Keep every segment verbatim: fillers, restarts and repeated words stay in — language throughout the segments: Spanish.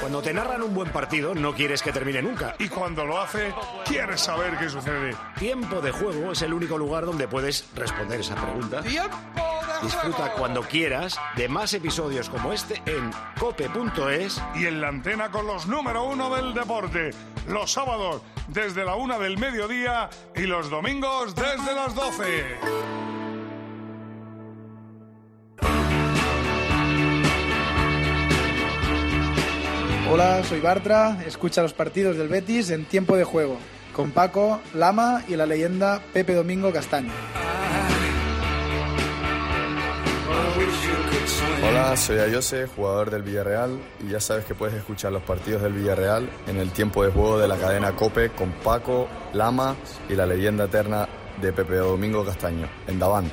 Cuando te narran un buen partido, no quieres que termine nunca. Y cuando lo hace, quieres saber qué sucede. Tiempo de Juego es el único lugar donde puedes responder esa pregunta. ¡Tiempo de Disfruta juego! cuando quieras de más episodios como este en cope punto es. Y en la antena con los número uno del deporte. Los sábados desde la una del mediodía y los domingos desde las doce. Hola, soy Bartra, escucha los partidos del Betis en Tiempo de Juego, con Paco, Lama y la leyenda Pepe Domingo Castaño. Hola, soy Ayose, jugador del Villarreal, y ya sabes que puedes escuchar los partidos del Villarreal en el Tiempo de Juego de la cadena COPE con Paco, Lama y la leyenda eterna de Pepe Domingo Castaño, en Daván.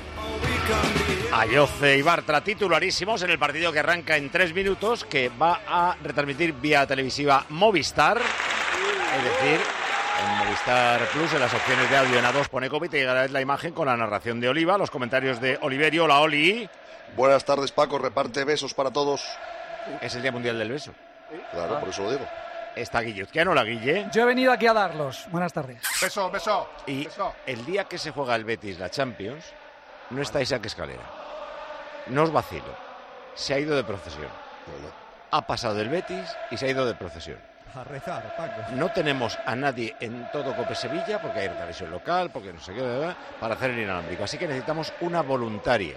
Ayose y Bartra titularísimos en el partido que arranca en tres minutos, que va a retransmitir vía televisiva Movistar, es decir, en Movistar Plus, en las opciones de audio en A dos pone COPE y te llegará la imagen con la narración de Oliva, los comentarios de Oliverio. Hola, Oli. Buenas tardes, Paco, reparte besos para todos. Es el Día Mundial del Beso. Claro, por eso lo digo. Está Guilluzquiano, la Guille. Yo he venido aquí a darlos. Buenas tardes. Beso, beso. Y beso. el día que se juega el Betis, la Champions, no está Isaac Escalera. No os vacilo. Se ha ido de procesión. Bueno. Ha pasado del Betis y se ha ido de procesión. A rezar, Paco. No tenemos a nadie en todo Cope Sevilla, porque hay televisión local, porque no sé qué, ¿verdad?, para hacer el inalámbrico. Así que necesitamos una voluntaria.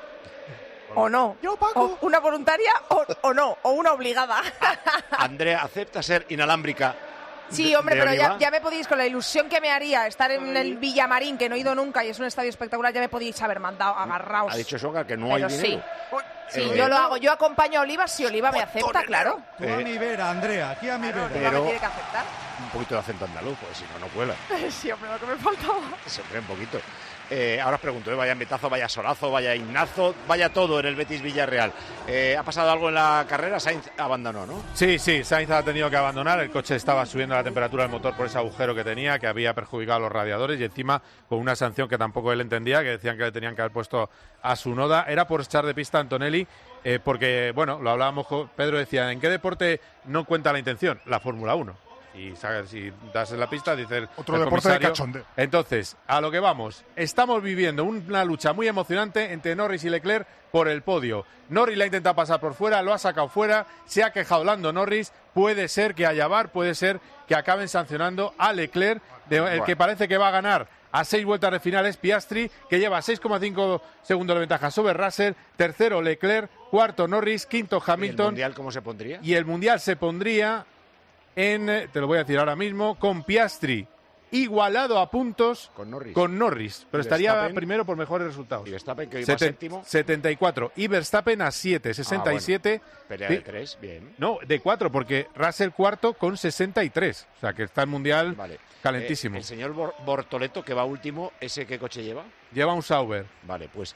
O no. Yo, Paco. O una voluntaria o, o no, o una obligada. Andrea, ¿acepta ser inalámbrica? Sí, de, hombre, de pero ya, Oliva? ya me podéis, con la ilusión que me haría estar en el Villamarín, que no he ido nunca y es un estadio espectacular, ya me podéis haber mandado agarraos. Ha dicho Soga que no Pero hay sí. dinero. Sí, Eh, yo lo hago. Yo acompaño a Oliva si Oliva me acepta, claro. Tú a mi vera, Andrea, aquí a mi vera. Oliva Pero- me tiene que aceptar. Un poquito de acento andaluz, pues si no, no cuela. Sí, hombre, lo que me faltaba. Siempre un poquito. Eh, ahora os pregunto, ¿eh? Vaya ambitazo, vaya solazo, vaya himnazo, vaya todo en el Betis Villarreal. Eh, ¿Ha pasado algo en la carrera? Sainz abandonó, ¿no? Sí, sí, Sainz ha tenido que abandonar. El coche estaba subiendo la temperatura del motor por ese agujero que tenía, que había perjudicado a los radiadores, y encima con una sanción que tampoco él entendía, que decían que le tenían que haber puesto a su Noda. Era por echar de pista a Antonelli, eh, porque, bueno, lo hablábamos con Pedro, decía, ¿en qué deporte no cuenta la intención? La Fórmula uno. Y sabes, si das en la pista, dice el, Otro el deporte de comisario. cachondeo. Entonces, a lo que vamos. Estamos viviendo una lucha muy emocionante entre Norris y Leclerc por el podio. Norris la ha intentado pasar por fuera, lo ha sacado fuera, se ha quejado Lando Norris. Puede ser que haya V A R, puede ser que acaben sancionando a Leclerc, de, el Bueno. que parece que va a ganar a seis vueltas de final es Piastri, que lleva seis coma cinco segundos de ventaja sobre Russell. Tercero Leclerc, cuarto Norris, quinto ¿Y el Hamilton. Mundial cómo se pondría? Y el Mundial se pondría en, eh, te lo voy a decir ahora mismo, con Piastri igualado a puntos Con Norris. con Norris, pero ¿Y estaría Verstappen? primero por mejores resultados. Y Verstappen, que iba Seten- séptimo. setenta y cuatro. Y Verstappen a siete, sesenta y siete. Pelea Pi- de tres, bien. No, de cuatro, porque Russell cuarto con sesenta y tres. O sea, que está el Mundial Vale. calentísimo. Eh, el señor Bor- Bortoleto, que va último, ¿ese qué coche lleva? Lleva un Sauber. Vale, pues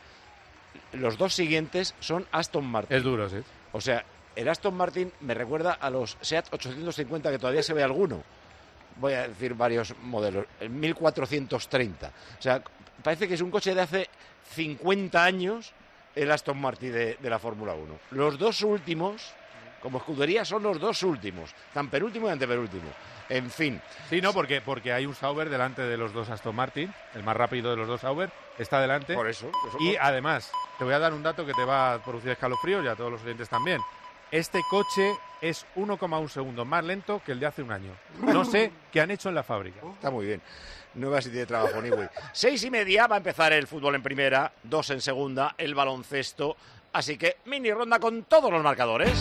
los dos siguientes son Aston Martin. Es duro, sí. O sea, el Aston Martin me recuerda a los SEAT ochocientos cincuenta, que todavía se ve alguno. Voy a decir varios modelos. El mil cuatrocientos treinta. O sea, parece que es un coche de hace cincuenta años el Aston Martin de, de la Fórmula uno. Los dos últimos, como escudería, son los dos últimos. Tan penúltimo y antepenúltimo. En fin. Sí, no, porque, porque hay un Sauber delante de los dos Aston Martin, el más rápido de los dos Sauber, está delante. Por eso. eso Y por- además, te voy a dar un dato que te va a producir escalofríos y a todos los oyentes también. Este coche es uno coma uno segundos más lento que el de hace un año. No sé qué han hecho en la fábrica. Está muy bien. Nueva City de trabajo, anyway. Seis y media va a empezar el fútbol en primera, dos en segunda, el baloncesto. Así que mini ronda con todos los marcadores.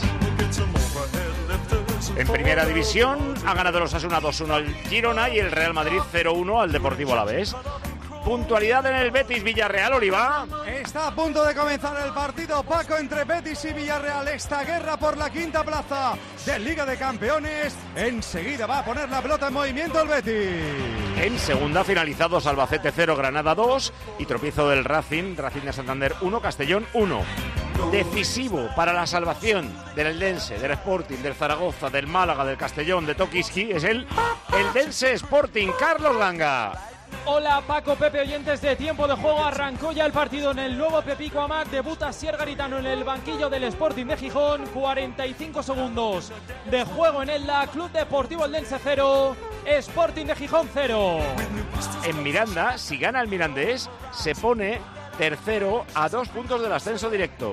En primera división ha ganado los Osasuna dos uno al Girona y el Real Madrid cero uno al Deportivo Alavés. Puntualidad en el Betis Villarreal, Oliva. Está a punto de comenzar el partido, Paco, entre Betis y Villarreal. Esta guerra por la quinta plaza de Liga de Campeones. Enseguida va a poner la pelota en movimiento el Betis. En segunda, finalizados Albacete cero, Granada dos y tropiezo del Racing, Racing de Santander uno, Castellón uno. Decisivo para la salvación del Eldense, del Sporting, del Zaragoza, del Málaga, del Castellón, de Tokiski, es el Eldense Sporting. Carlos Ganga. Hola Paco, Pepe, oyentes de Tiempo de Juego. Arrancó ya el partido en el nuevo Pepico Amac. Debuta Asier Garitano en el banquillo del Sporting de Gijón. cuarenta y cinco segundos de juego en el la Club Deportivo Eldense cero, Sporting de Gijón cero. En Miranda, si gana el Mirandés, se pone tercero a dos puntos del ascenso directo.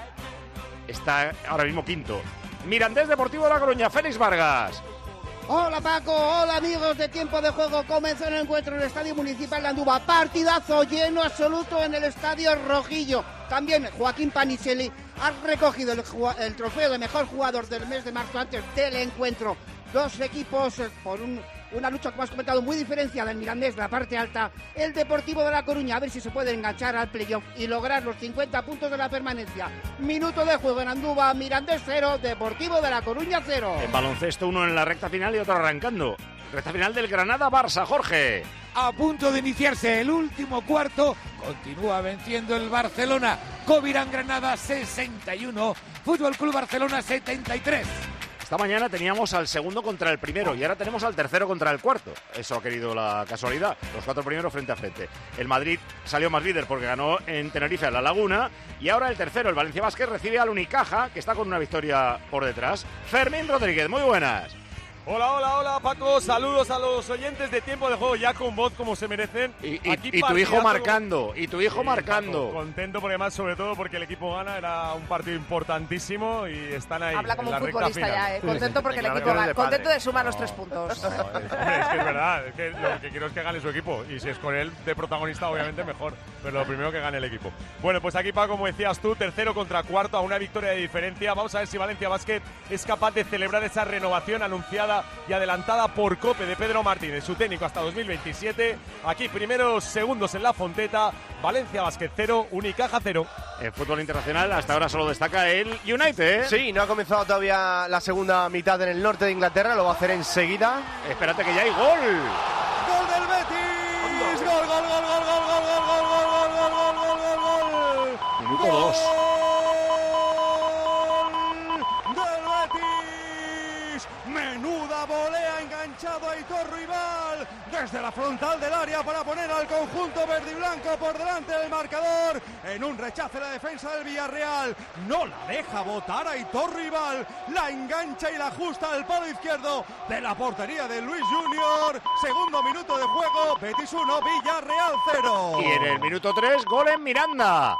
Está ahora mismo quinto. Mirandés Deportivo de La Coruña, Félix Vargas. Hola Paco, hola amigos de Tiempo de Juego. Comenzó el encuentro en el Estadio Municipal de Andúba. Partidazo lleno absoluto en el Estadio Rojillo. También Joaquín Panicelli ha recogido el, el trofeo de mejor jugador del mes de marzo antes del encuentro. Dos equipos por un, una lucha, como has comentado, muy diferenciada. El Mirandés, la parte alta, el Deportivo de La Coruña, a ver si se puede enganchar al playoff y lograr los cincuenta puntos de la permanencia. Minuto de juego en Andúba, Mirandés cero, Deportivo de La Coruña cero. En baloncesto, uno en la recta final y otro arrancando. Recta final del Granada-Barça, Jorge. A punto de iniciarse el último cuarto, continúa venciendo el Barcelona. Covirán Granada sesenta y uno, Fútbol Club Barcelona setenta y tres. Esta mañana teníamos al segundo contra el primero y ahora tenemos al tercero contra el cuarto. Eso ha querido la casualidad. Los cuatro primeros frente a frente. El Madrid salió más líder porque ganó en Tenerife a La Laguna. Y ahora el tercero, el Valencia Basket, recibe al Unicaja, que está con una victoria por detrás. Fermín Rodríguez, muy buenas. Hola, hola, hola, Paco. Saludos a los oyentes de Tiempo de Juego, ya con voz como se merecen. Y, y, y tu hijo marcando, y tu hijo sí, marcando. Paco, contento porque además, sobre todo porque el equipo gana, era un partido importantísimo y están ahí. Habla como en la un futbolista ya, ¿eh? Contento porque el equipo gana, contento de sumar no, los tres puntos. No, es, hombre, es que es verdad, es que lo que quiero es que gane su equipo y si es con él de protagonista, obviamente mejor, pero lo primero que gane el equipo. Bueno, pues aquí, Paco, como decías tú, tercero contra cuarto a una victoria de diferencia. Vamos a ver si Valencia Basket es capaz de celebrar esa renovación anunciada y adelantada por Cope de Pedro Martínez, su técnico hasta dos mil veintisiete. Aquí primeros segundos en la Fonteta. Valencia Basket cero, Unicaja cero. En fútbol internacional hasta ahora solo destaca el United. Sí, no ha comenzado todavía la segunda mitad en el norte de Inglaterra, lo va a hacer enseguida. Espérate que ya hay gol. Gol del Betis. Gol, gol, gol, gol, gol, gol, gol, gol, gol, gol, gol, gol, gol, gol. Minuto dos. Menuda volea enganchado a Aitor Ruibal desde la frontal del área para poner al conjunto verde y blanco por delante del marcador. En un rechace la defensa del Villarreal no la deja botar a Aitor Ruibal, la engancha y la ajusta al palo izquierdo de la portería de Luis Junior. Segundo minuto de juego, Betis uno, Villarreal cero. Y en el minuto tres, gol en Miranda.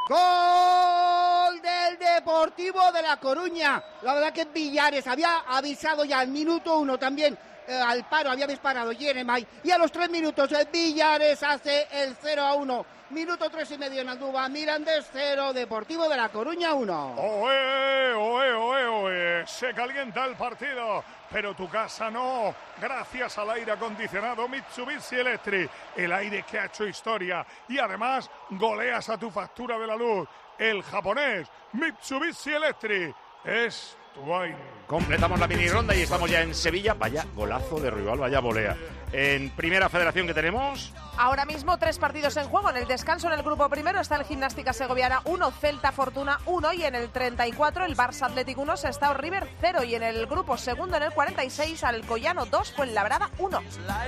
Gol del Deportivo de La Coruña. La verdad que Villares había avisado ya al minuto uno también. Eh, al paro había disparado Jeremai y a los tres minutos eh, Villares hace el cero a uno. Minuto tres y medio en Andúba, Mirandés cero, Deportivo de La Coruña uno. Oe, oe, oe, oe, se calienta el partido, pero tu casa no, gracias al aire acondicionado Mitsubishi Electric, el aire que ha hecho historia y además goleas a tu factura de la luz. El japonés Mitsubishi Electric es tu aire. Completamos la mini ronda y estamos ya en Sevilla. Vaya golazo de rival, vaya volea. En Primera Federación que tenemos... Ahora mismo tres partidos en juego. En el descanso en el grupo primero está el Gimnástica Segoviana uno, Celta Fortuna uno y en el treinta y cuatro el Barça Athletic uno, Sestao River cero y en el grupo segundo en el cuarenta y seis Alcoyano dos, Fuenlabrada uno.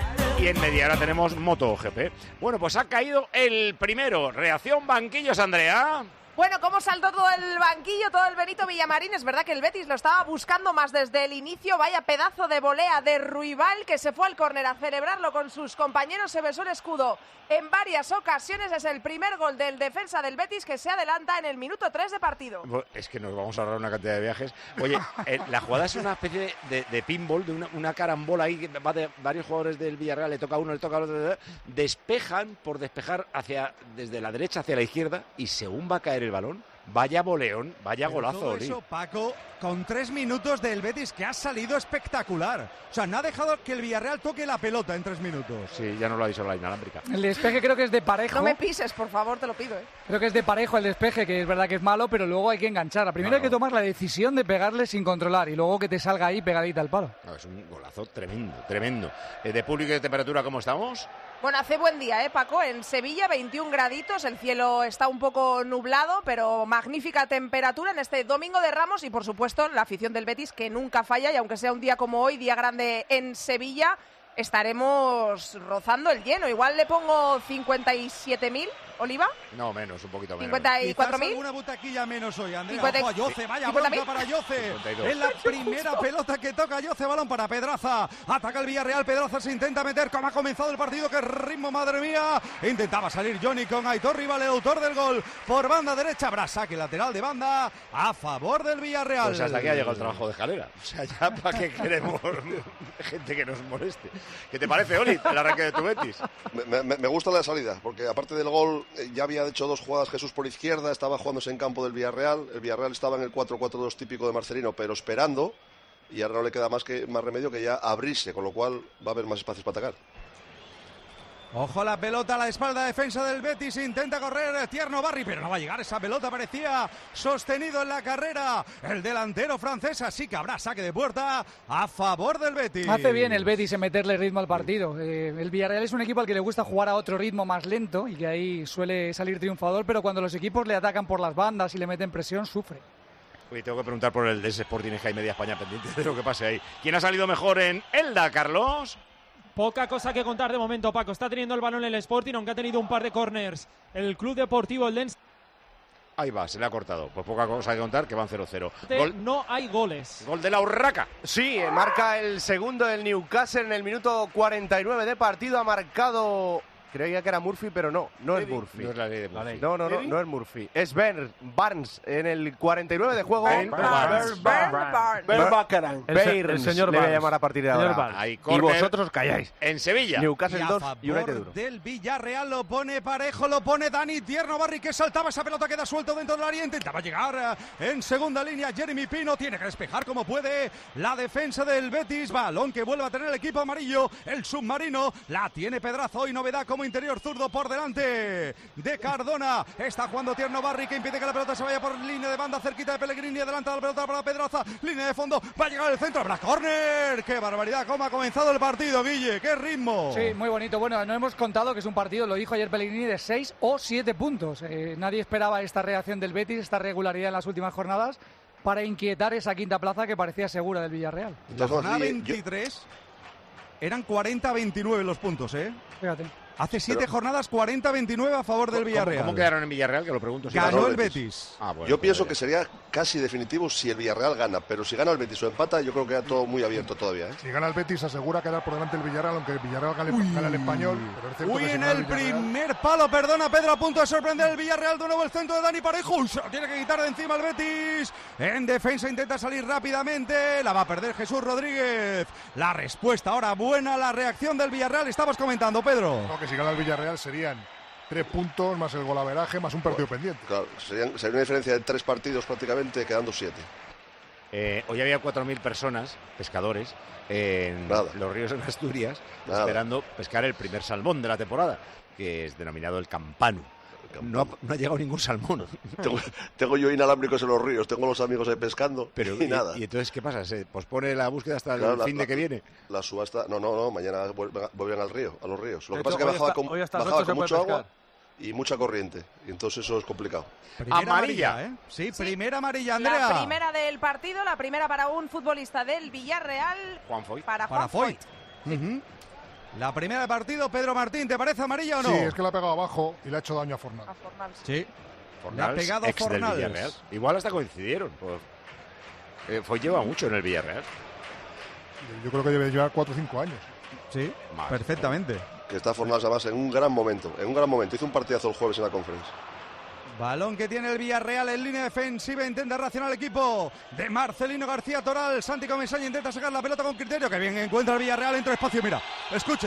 Y en media hora tenemos MotoGP. Bueno, pues ha caído el primero. Reacción banquillos, Andrea. Bueno, cómo saltó todo el banquillo, todo el Benito Villamarín. Es verdad que el Betis lo estaba buscando más desde el inicio. Vaya pedazo de volea de Ruibal que se fue al córner a celebrarlo con sus compañeros. Se besó el escudo en varias ocasiones. Es el primer gol del defensa del Betis que se adelanta en el minuto tres de partido. Es que nos vamos a ahorrar una cantidad de viajes. Oye, eh, la jugada es una especie de, de, de pinball, de una, una carambola ahí que va de varios jugadores del Villarreal. Le toca a uno, le toca a otro. Despejan por despejar hacia desde la derecha hacia la izquierda y según va a caer el balón, vaya boleón, vaya Pero golazo. todo eso, Paco, con tres minutos del Betis que ha salido espectacular. O sea, no ha dejado que el Villarreal toque la pelota en tres minutos. Sí, ya no lo ha dicho la inalámbrica. El despeje creo que es de Parejo. No me pises, por favor, te lo pido, ¿eh? Creo que es de Parejo el despeje, que es verdad que es malo, pero luego hay que enganchar. Primero Claro. hay que tomar la decisión de pegarle sin controlar y luego que te salga ahí pegadita al palo. No, es un golazo tremendo, tremendo. Eh, de público y de temperatura, ¿cómo estamos? Bueno, hace buen día, ¿eh, Paco? En Sevilla, veintiún graditos, el cielo está un poco nublado, pero magnífica temperatura en este domingo de Ramos y, por supuesto, la afición del Betis, que nunca falla, y aunque sea un día como hoy, día grande en Sevilla, estaremos rozando el lleno. Igual le pongo cincuenta y siete mil, Oliva. No, menos, un poquito menos. cincuenta y cuatro mil. Alguna butaquilla menos hoy, Andrea. cincuenta Ojo a Yoce, vaya cincuenta bronca mil. para Yoce. cincuenta y dos. Es la primera pelota que toca Yoce, balón para Pedraza. Ataca el Villarreal, Pedraza se intenta meter. Como ha comenzado el partido, qué ritmo, madre mía. Intentaba salir Johnny con Aitor Rival, el autor del gol. Por banda derecha, habrá saque lateral de banda a favor del Villarreal. Pues hasta aquí ha llegado el trabajo de Escalera. O sea, ya para qué queremos gente que nos moleste. ¿Qué te parece, Oli, el arranque de tu Betis? Me, me, me gusta la salida, porque aparte del gol, eh, ya había hecho dos jugadas Jesús por izquierda, estaba jugándose en campo del Villarreal. El Villarreal estaba en el cuatro cuatro dos típico de Marcelino, pero esperando. Y ahora no le queda más, que, más remedio que ya abrirse, con lo cual va a haber más espacios para atacar. Ojo a la pelota a la espalda, defensa del Betis, intenta correr Tierno Barri, pero no va a llegar esa pelota, parecía sostenido en la carrera. El delantero francés, así que habrá saque de puerta a favor del Betis. Hace bien el Betis en meterle ritmo al partido. Eh, el Villarreal es un equipo al que le gusta jugar a otro ritmo más lento y que ahí suele salir triunfador, pero cuando los equipos le atacan por las bandas y le meten presión, sufre. Uy, tengo que preguntar por el de ese Sporting Jaime Media España pendiente de lo que pase ahí. ¿Quién ha salido mejor en Elda, Carlos? Poca cosa que contar de momento, Paco. Está teniendo el balón el Sporting, aunque ha tenido un par de corners. El Club Deportivo Eldense. Ahí va, se le ha cortado. Pues poca cosa que contar, que van cero cero. Gol, no hay goles. Gol de la Urraca. Sí, marca el segundo del Newcastle en el minuto cuarenta y nueve de partido. Ha marcado... Creía que era Murphy, pero no, no es Murphy. No es la ley de Murphy. No, no, no, no es Murphy. Es Ben Barnes en el cuarenta y nueve de juego. Ben Barnes. Ben Barnes. El señor le voy a llamar a partir de ahora. Ahí, Y vosotros calláis. En Sevilla. Newcastle Y a dos, favor United uno. del Villarreal lo pone parejo, lo pone Dani Tierno Barri, que saltaba esa pelota, queda suelto dentro del área, intentaba llegar en segunda línea. Jeremy Pino tiene que despejar como puede la defensa del Betis. Balón que vuelve a tener el equipo amarillo, el submarino. La tiene Pedrazo y novedad como interior zurdo por delante de Cardona. Está jugando Tierno Barri, que impide que la pelota se vaya por línea de banda cerquita de Pellegrini. Adelanta la pelota para Pedraza, línea de fondo, va a llegar el centro, habrá córner. ¡Qué barbaridad! ¿Cómo ha comenzado el partido, Guille? ¡Qué ritmo! Sí, muy bonito. Bueno, no hemos contado que es un partido, lo dijo ayer Pellegrini, de seis o siete puntos. Eh, nadie esperaba esta reacción del Betis, esta regularidad en las últimas jornadas, para inquietar esa quinta plaza que parecía segura del Villarreal. La jornada veintitrés eran cuarenta a veintinueve los puntos, ¿eh? Fíjate. Hace siete Pero- jornadas, cuarenta a veintinueve a favor del Villarreal. ¿Cómo, ¿Cómo quedaron en Villarreal? Que lo pregunto. si Ganó ganó el Betis. Ah, bueno, Yo pues pienso ya. que sería casi definitivo si el Villarreal gana, pero si gana el Betis o empata, yo creo que queda todo muy abierto todavía, ¿eh? Si gana el Betis, asegura quedar por delante del Villarreal, aunque el Villarreal gane, gane el Español. Pero es cierto Uy, que si en gana el Villarreal- primer palo, perdona Pedro, a punto de sorprender el Villarreal. De nuevo el centro de Dani Parejo. Uy, se lo tiene que quitar de encima el Betis. En defensa intenta salir rápidamente. La va a perder Jesús Rodríguez. La respuesta ahora buena, la reacción del Villarreal. Estabas comentando, Pedro. No, que si gana el Villarreal serían tres puntos, más el golaveraje, más un partido pendiente. Claro, serían- sería una diferencia de tres partidos prácticamente, quedando siete. Eh, hoy había cuatro mil personas, pescadores, en Nada. los ríos en Asturias, Nada. esperando pescar el primer salmón de la temporada, que es denominado el campano. No ha, no ha llegado ningún salmón. Tengo, tengo yo inalámbricos en los ríos, tengo los amigos ahí pescando Pero, y, nada. Y, entonces, ¿qué pasa? ¿Se pospone la búsqueda hasta Claro, el la- fin de la- que viene? La subasta, no, no, no, mañana vuelven, vuelven al río, a los ríos. Lo De que pasa hecho, es que hoy bajaba hasta- con, hoy hasta las bajaba ocho con se mucho puede agua y mucha corriente, y entonces eso es complicado. Primera Amarilla. ¿eh? Sí, primera amarilla, Andrea. La primera del partido, la primera para un futbolista del Villarreal. Juan Foyt. Para Para Juan Foyt. Ujú. La primera de partido, Pedro Martín, ¿te parece amarilla o no? Sí, es que le ha pegado abajo y le ha hecho daño a Fornal. A Fornals. Sí. Fornals, Le ha pegado ex del Fornals. Villarreal. Igual hasta coincidieron. Pues, eh, Foyt lleva mucho en el Villarreal. Yo creo que debe llevar cuatro o cinco años. Sí, Más. perfectamente. Que está Fornals además en un gran momento, en un gran momento. Hizo un partidazo el jueves en la conferencia. Balón que tiene el Villarreal en línea defensiva, intenta reaccionar el equipo de Marcelino García Toral. Santi Comesaña intenta sacar la pelota con criterio, que bien encuentra el Villarreal, entra espacio, mira, escuche.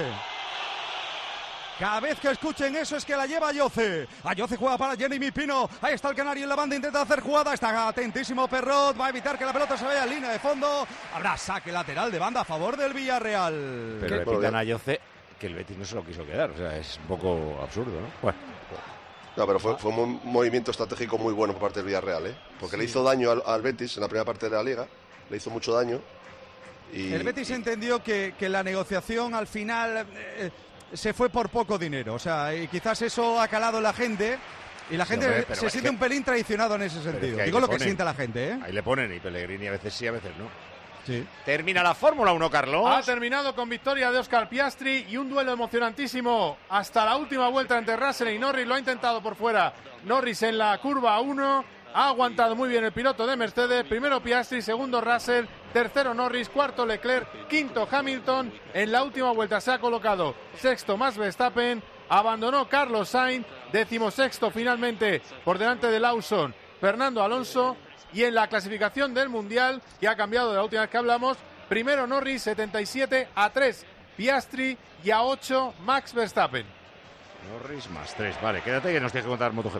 Cada vez que escuchen eso es que la lleva Ayoce. Ayoce juega para Jeremy Pino. Ahí está el canario en la banda, intenta hacer jugada. Está atentísimo Perrot. Va a evitar que la pelota se vaya en línea de fondo. Habrá saque lateral de banda a favor del Villarreal. Pero le pitan a Yoce que el Betis no se lo quiso quedar. O sea, es un poco absurdo, ¿no? Bueno. No, pero fue, fue un movimiento estratégico muy bueno por parte del Villarreal, ¿eh? Porque le hizo daño al, al Betis en la primera parte de la Liga. Le hizo mucho daño. Y, El Betis entendió que, que la negociación al final eh, se fue por poco dinero. O sea, y quizás eso ha calado en la gente. Y la Sí, gente hombre, pero se es siente que- un pelín traicionado en ese Pero es sentido. que ahí Digo le lo que ponen. siente la gente, ¿eh? Ahí le ponen y Pellegrini a veces sí, a veces no. Sí. Termina la Fórmula uno, Carlos. Ha terminado con victoria de Oscar Piastri y un duelo emocionantísimo hasta la última vuelta entre Russell y Norris. Lo ha intentado por fuera Norris en la curva uno. Ha aguantado muy bien el piloto de Mercedes. Primero Piastri, segundo Russell, tercero Norris, cuarto Leclerc, quinto Hamilton. En la última vuelta se ha colocado sexto Max Verstappen. Abandonó Carlos Sainz, decimosexto finalmente por delante de Lawson, Fernando Alonso. Y en la clasificación del Mundial, que ha cambiado de la última vez que hablamos, primero Norris, setenta y siete, a tres Piastri y a ocho Max Verstappen. Norris más tres, vale, quédate que nos tienes que contar MotoGP.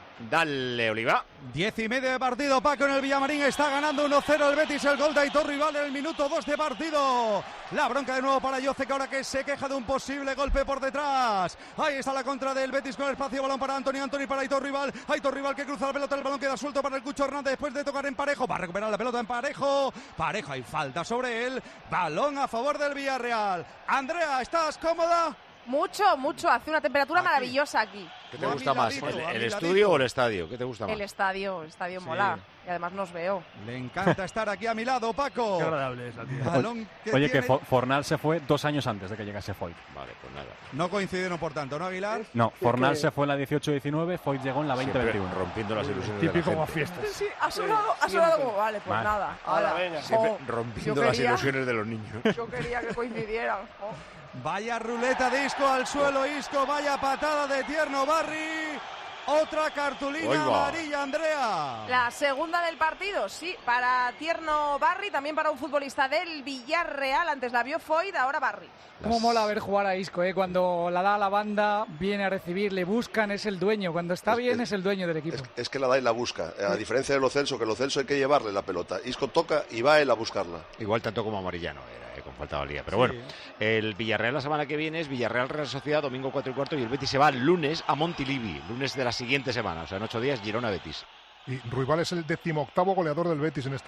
Dale, Oliva. Diez y medio de partido, Paco, en el Villamarín está ganando uno cero el Betis, el gol de Aitor Rival en el minuto dos de partido. La bronca de nuevo para Yoce, que ahora que se queja de un posible golpe por detrás. Ahí está la contra del Betis con el espacio, balón para Anthony, Anthony para Aitor Rival. Aitor Rival que cruza la pelota, el balón queda suelto para el Cucho Hernández después de tocar en Parejo. Va a recuperar la pelota en Parejo. Parejo, hay falta sobre él. Balón a favor del Villarreal. Andrea, ¿estás cómoda? Mucho, mucho. Hace una temperatura aquí. maravillosa aquí. ¿Qué te gusta más, el, el estudio o el estadio? ¿Qué te gusta más? El estadio, el estadio sí. mola. Y además nos veo. Le encanta estar aquí a mi lado, Paco. Qué agradable es la tía. Balón que Oye, tiene... que Fornal se fue dos años antes de que llegase Foyt. Vale, pues nada. No coincidieron, por tanto, ¿no, Aguilar? No, Fornal que... se fue en la dieciocho diecinueve, Foyt llegó en la veinte veintiuno. Rompiendo las ilusiones Típico de la gente. como fiestas. Sí, ha sonado, ha sonado como, vale, pues vale. nada. Ahora, venga. Siempre oh, rompiendo las quería, ilusiones de los niños. Yo quería que coincidieran. Oh. Vaya ruleta de Isco al suelo, Isco, vaya patada de Tierno Barri. Otra cartulina amarilla, Andrea. La segunda del partido, sí, para Tierno Barri, también para un futbolista del Villarreal. Antes la vio Foyt, ahora Barri. Cómo mola ver jugar a Isco, ¿eh? Cuando la da a la banda, viene a recibir, le buscan, es el dueño. Cuando está es, bien, es, es el dueño del equipo. Es, es que la da y la busca. A diferencia de Lo Celso, que Lo Celso hay que llevarle la pelota. Isco toca y va él a buscarla. Igual tanto como Amarillano era, eh, con falta valía. Pero sí. Bueno, el Villarreal la semana que viene es Villarreal Real Sociedad, domingo cuatro y cuarto, y el Betis se va el lunes a Montilivi, lunes de la siguiente semana. O sea, en ocho días, Girona Betis. Y Ruibal es el decimoctavo goleador del Betis en esta.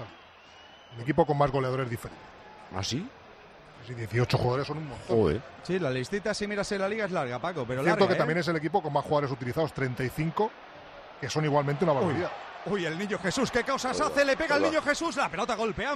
El equipo con más goleadores diferentes. ¿Ah, sí? Sí, dieciocho jugadores son un montón. Joder. Sí, la listita, si miras en la liga, es larga, Paco, pero Cierto larga, que ¿eh? también es el equipo con más jugadores utilizados, treinta y cinco, que son igualmente una barbaridad. Uy, uy el niño Jesús, qué cosas hace, le pega al niño Jesús, la pelota golpea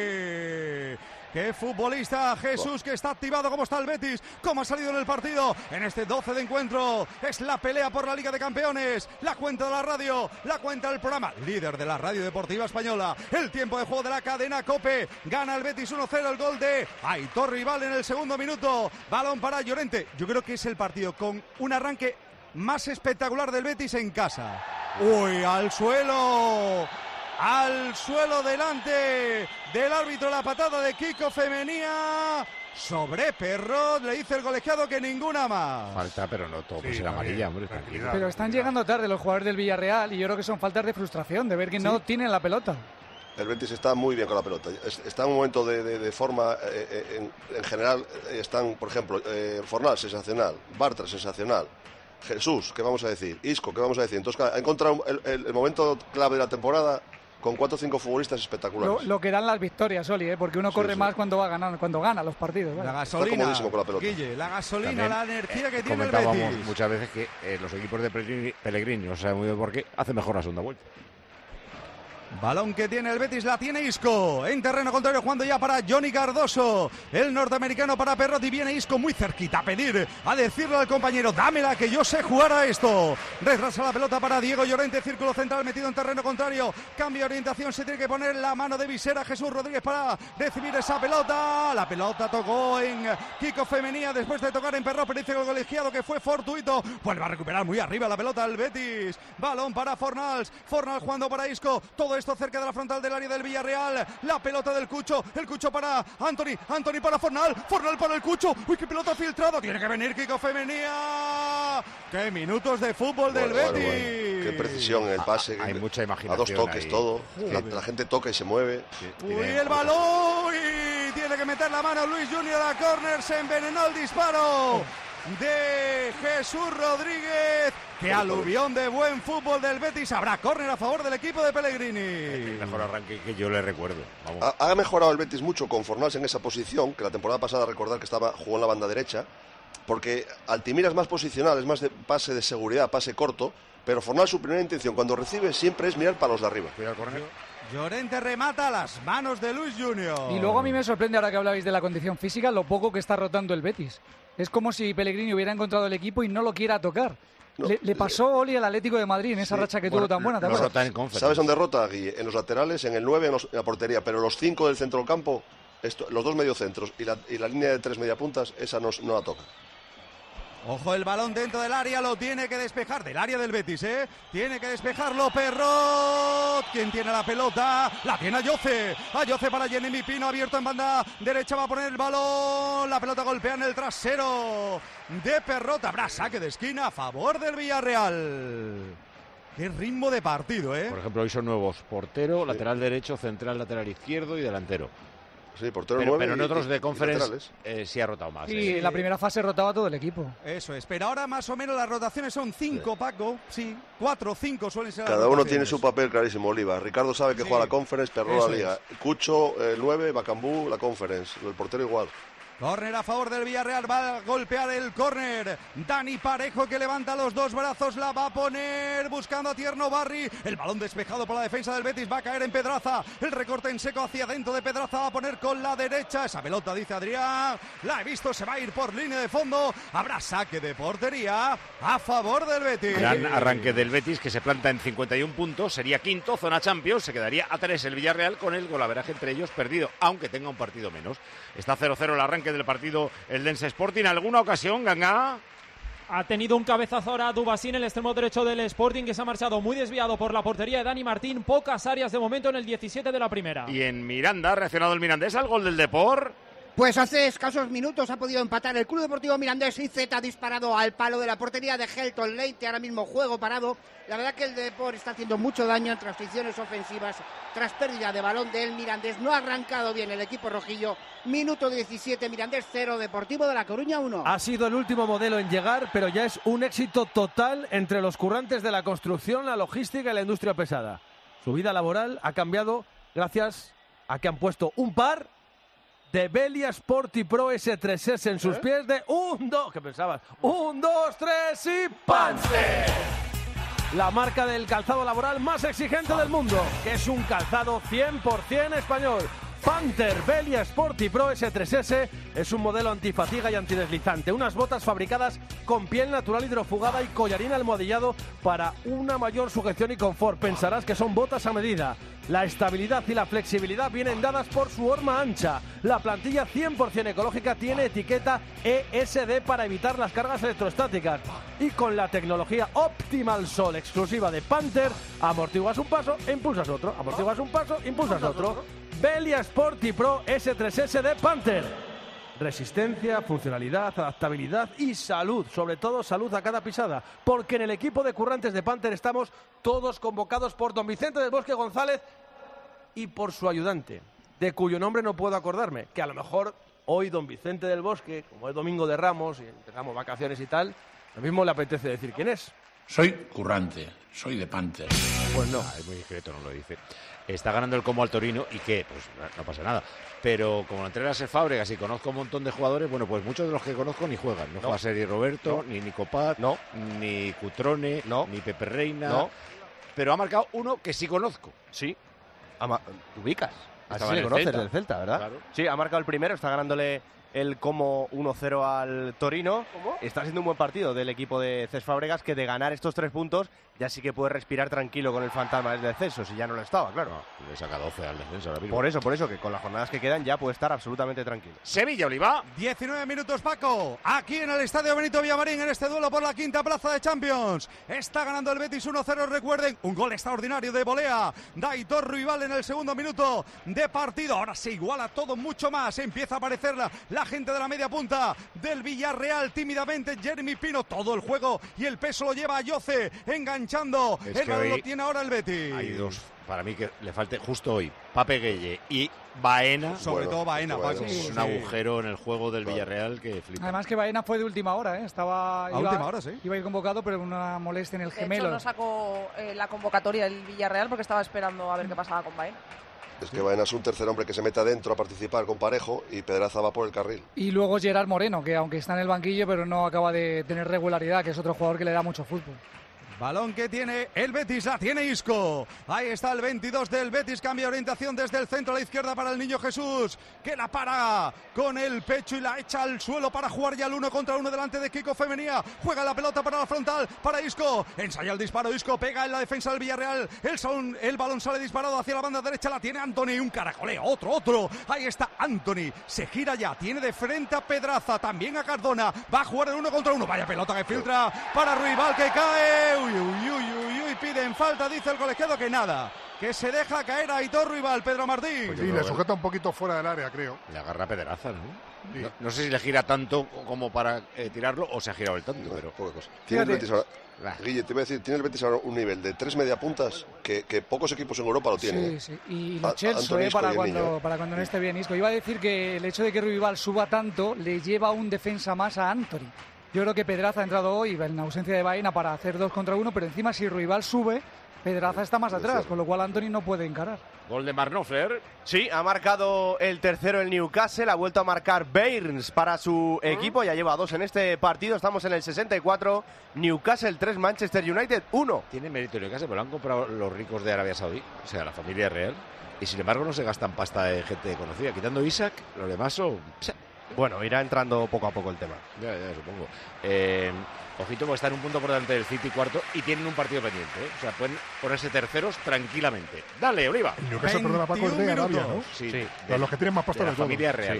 Anfoy. Qué futbolista Jesús, que está activado. Cómo está el Betis, cómo ha salido en el partido en este doce de encuentro. Es la pelea por la Liga de Campeones, la cuenta de la radio, la cuenta del programa líder de la radio deportiva española. El tiempo de juego de la cadena COPE. Gana el Betis uno cero, el gol de Aitor Rival en el segundo minuto. Balón para Llorente. Yo creo que es el partido con un arranque más espectacular del Betis en casa. Uy, al suelo. Al suelo delante del árbitro, la patada de Kiko Femenía sobre Perrot, le dice el colegiado que ninguna más. Falta, pero no todo, sí, pues era amarilla, hombre, tranquilo. Pero están llegando tarde los jugadores del Villarreal y yo creo que son faltas de frustración, de ver que ¿sí? no tienen la pelota. El Betis está muy bien con la pelota, está en un momento de, de, de forma, eh, en, en general, eh, están, por ejemplo, eh, Fornal, sensacional, Bartra, sensacional. Jesús, ¿qué vamos a decir? Isco, ¿qué vamos a decir? Entonces, ha encontrado el, el, el momento clave de la temporada con cuatro o cinco futbolistas espectaculares. Lo, lo que dan las victorias, Oli, ¿eh? Porque uno corre sí, sí. más cuando va ganando, cuando gana los partidos. ¿vale? La gasolina, con la pelota. Guille, la gasolina, también, la energía que eh, tiene el Betis. Comentábamos muchas veces que eh, los equipos de Pellegrini, Pellegrini, no sabe muy bien por qué, hacen mejor la segunda vuelta. Balón que tiene el Betis, la tiene Isco. En terreno contrario, jugando ya para Johnny Cardoso. El norteamericano para Perrot y viene Isco muy cerquita a pedir, a decirle al compañero, dámela que yo sé jugar a esto. Retrasa la pelota para Diego Llorente, círculo central metido en terreno contrario. Cambio de orientación, se tiene que poner la mano de visera Jesús Rodríguez para recibir esa pelota. La pelota tocó en Kiko Femenía después de tocar en Perrot, pero dice el colegiado que fue fortuito. Vuelve a recuperar muy arriba la pelota el Betis. Balón para Fornals. Fornals jugando para Isco. Todo esto cerca de la frontal del área del Villarreal. La pelota del Cucho. El Cucho para Anthony. Anthony para Fornal. Fornal para el Cucho. Uy, qué pelota filtrada. Tiene que venir Kiko Femenía. Qué minutos de fútbol bueno, del bueno, Betis. Bueno. Qué precisión en el pase. Ah, hay mucha imaginación. A dos toques ahí. todo. La, la gente toca y se mueve. Sí, Uy, el balón. Y tiene que meter la mano Luis Junior a córner. Se envenenó el disparo de Jesús Rodríguez. Qué aluvión de buen fútbol del Betis. Habrá córner a favor del equipo de Pellegrini. El mejor arranque que yo le recuerdo. Vamos. Ha, ha mejorado el Betis mucho con Fornals en esa posición, que la temporada pasada recordar que estaba jugó en la banda derecha, porque Altimira es más posicional, es más de pase de seguridad, pase corto, pero Fornals su primera intención cuando recibe siempre es mirar para los de arriba. Cuidado, córner. Llorente remata a las manos de Luis Junior. Y luego a mí me sorprende, ahora que hablabais de la condición física, lo poco que está rotando el Betis. Es como si Pellegrini hubiera encontrado el equipo y no lo quiera tocar. No, le, le pasó Oli al Atlético de Madrid en esa sí, racha que bueno, tuvo tan buena, ¿te acuerdas? ¿Sabes dónde rota, Guille? En los laterales, en el nueve, en, los, en la portería, pero los cinco del centro del campo, esto, los dos mediocentros y la, y la línea de tres mediapuntas, esa no, no la toca. Ojo, el balón dentro del área, lo tiene que despejar, del área del Betis, ¿eh? Tiene que despejarlo Perrot. ¿Quién tiene la pelota? La tiene Ayoce. Ayoce para Jeremy Pino, abierto en banda derecha, va a poner el balón. La pelota golpea en el trasero de Perrot. Habrá saque de esquina a favor del Villarreal. Qué ritmo de partido, ¿eh? Por ejemplo, hoy son nuevos portero, sí. lateral derecho, central, lateral izquierdo y delantero. Sí, portero pero, nueve pero en y, otros de y, conference eh, sí ha rotado más. Y eh. en la primera fase rotaba todo el equipo. Eso es, pero ahora más o menos las rotaciones son cinco, sí. Paco. Sí, cuatro o cinco suelen ser las Cada uno tiene su papel clarísimo, Oliva. Ricardo sabe que sí. juega la conference, Perro la liga. Es. Cucho, el nueve, Bacambú, la conference. El portero igual. Córner a favor del Villarreal, va a golpear el córner. Dani Parejo que levanta los dos brazos, la va a poner buscando a Tierno Barri. El balón despejado por la defensa del Betis, va a caer en Pedraza. El recorte en seco hacia adentro de Pedraza, va a poner con la derecha. Esa pelota, dice Adrián, la he visto, se va a ir por línea de fondo. Habrá saque de portería a favor del Betis. Gran arranque del Betis que se planta en cincuenta y un puntos, sería quinto, zona Champions, se quedaría a tres el Villarreal con el golaveraje entre ellos perdido, aunque tenga un partido menos. Está cero cero el arranque del partido el Dense Sporting. ¿Alguna ocasión, Ganga? Ha tenido un cabezazo ahora Dubasín, el extremo derecho del Sporting, que se ha marchado muy desviado por la portería de Dani Martín. Pocas áreas de momento en el diecisiete de la primera. Y en Miranda, ha reaccionado el mirandés al gol del Depor. Pues hace escasos minutos ha podido empatar el Club Deportivo Mirandés. I Z ha disparado al palo de la portería de Helton Leite, ahora mismo juego parado. La verdad que el Depor está haciendo mucho daño en transiciones ofensivas tras pérdida de balón del Mirandés. No ha arrancado bien el equipo rojillo. Minuto diecisiete, Mirandés cero, Deportivo de La Coruña uno. Ha sido el último modelo en llegar, pero ya es un éxito total entre los currantes de la construcción, la logística y la industria pesada. Su vida laboral ha cambiado gracias a que han puesto un par de Velia Sporty Pro ese tres ese en sus ¿Eh? pies de un, dos, ¿qué pensabas? Un, dos, tres y ¡Panther! La marca del calzado laboral más exigente del mundo, que es un calzado cien por ciento español. Panther Velia Sporty Pro ese tres ese es un modelo antifatiga y antideslizante. Unas botas fabricadas con piel natural hidrofugada y collarín almohadillado para una mayor sujeción y confort. Pensarás que son botas a medida. La estabilidad y la flexibilidad vienen dadas por su horma ancha. La plantilla cien por ciento ecológica tiene etiqueta E S D para evitar las cargas electrostáticas. Y con la tecnología Optimal Sol exclusiva de Panther, amortiguas un paso e impulsas otro. Amortiguas un paso e impulsas otro. Velia Sporty Pro ese tres ese de Panther. Resistencia, funcionalidad, adaptabilidad y salud. Sobre todo salud a cada pisada. Porque en el equipo de currantes de Panther estamos todos convocados por don Vicente del Bosque González y por su ayudante, de cuyo nombre no puedo acordarme. Que a lo mejor hoy don Vicente del Bosque, como es Domingo de Ramos y empezamos vacaciones y tal, lo mismo le apetece decir quién es. Soy currante, soy de Panther. Pues no, es muy discreto, no lo dice. Está ganando el Como al Torino y ¿qué? Pues no pasa nada. Pero como lo entrena Ser Fábregas y conozco un montón de jugadores, bueno, pues muchos de los que conozco ni juegan. No, no. juega Seri Roberto, no. ni Nico Paz, no. ni Cutrone, no. ni Pepe Reina. No. Pero ha marcado uno que sí conozco. Sí. Ama- ubicas. Así Estaba le en el conoces Celta. del Celta, ¿verdad? Claro. Sí, ha marcado el primero, está ganándole el Como uno cero al Torino. ¿Cómo? Está siendo un buen partido del equipo de Cés Fábregas, que de ganar estos tres puntos ya sí que puede respirar tranquilo con el fantasma del descenso, si ya no lo estaba, claro. No, le saca doce al descenso ahora mismo. Por eso, por eso, que con las jornadas que quedan ya puede estar absolutamente tranquilo. Sevilla, Oliva. diecinueve minutos, Paco. Aquí en el Estadio Benito Villamarín, en este duelo por la quinta plaza de Champions. Está ganando el Betis uno cero, recuerden. Un gol extraordinario de volea. Daitor Ruibal en el segundo minuto de partido. Ahora se iguala todo mucho más. Empieza a aparecer la, la gente de la media punta del Villarreal. Tímidamente, Jeremy Pino. Todo el juego y el peso lo lleva a Yoce. Enganchando. Es el que balón hoy lo tiene ahora el Betis. Hay dos, para mí, que le falte justo hoy. Pape Gueye y Baena. Sobre bueno, todo Baena, Paco. Es Sí, un sí. agujero en el juego del Claro. Villarreal que flipa. Además que Baena fue de última hora, ¿eh? Estaba, A iba, última hora, sí. Iba a ir convocado, pero con una molestia en el De gemelo. hecho, no sacó eh, la convocatoria del Villarreal porque estaba esperando a ver qué pasaba con Baena. Es que Baena es un tercer hombre que se mete adentro a participar con Parejo y Pedraza va por el carril. Y luego Gerard Moreno, que aunque está en el banquillo, pero no acaba de tener regularidad, que es otro jugador que le da mucho fútbol. Balón que tiene el Betis, la tiene Isco. Ahí está el veintidós del Betis, cambia orientación desde el centro a la izquierda para el Niño Jesús, que la para con el pecho y la echa al suelo para jugar ya el uno contra uno delante de Kiko Femenía. Juega la pelota para la frontal, para Isco. Ensaya el disparo, Isco pega en la defensa del Villarreal. El, son, el balón sale disparado hacia la banda derecha, la tiene Antony. Un caracoleo, otro, otro. Ahí está Antony, se gira ya, tiene de frente a Pedraza, también a Cardona. Va a jugar el uno contra uno. Vaya pelota que filtra para Ruibal, que cae. Uy, uy, uy, uy, uy, piden falta, dice el colegiado que nada, que se deja caer a Aitor Ruibal, Pedro Martín. Pues sí, le sujeta un poquito fuera del área, creo. Le agarra a Pedraza, ¿no? Sí. No, no sé si le gira tanto como para eh, tirarlo o se ha girado el tanto, pero... Poca cosa. Tiene el Betis ahora, Guille, te iba a decir, tiene el Betis ahora un nivel de tres mediapuntas que, que pocos equipos en Europa lo tienen. Sí, ¿eh? sí. Y A- lo Chelsea, Antony eh, Isco y para, el cuando, niño. para cuando no esté bien Isco. Iba a decir que el hecho de que Ruibal suba tanto le lleva un defensa más a Antony. Yo creo que Pedraza ha entrado hoy en ausencia de Baena para hacer dos contra uno, pero encima si Ruibal sube, Pedraza está más atrás, con lo cual Antony no puede encarar. Gol de Marnofer. Sí, ha marcado el tercero el Newcastle, ha vuelto a marcar Bairns para su equipo, ya lleva dos en este partido, estamos en el sesenta y cuatro, Newcastle tres, Manchester United uno. Tiene mérito Newcastle, pero lo han comprado los ricos de Arabia Saudí, o sea, la familia real, y sin embargo no se gastan pasta de gente conocida. Quitando Isaac, los demás son... Bueno, irá entrando poco a poco el tema. Ya, ya, supongo. Eh, ojito, porque están un punto por delante del City cuarto y tienen un partido pendiente, ¿eh? O sea, pueden ponerse terceros tranquilamente. Dale, Oliva. El Newcastle, perdona, Paco, es de Arabia, ¿no? Sí, Sí. de- Los que tienen más pasta de la de todos. familia real. Sí.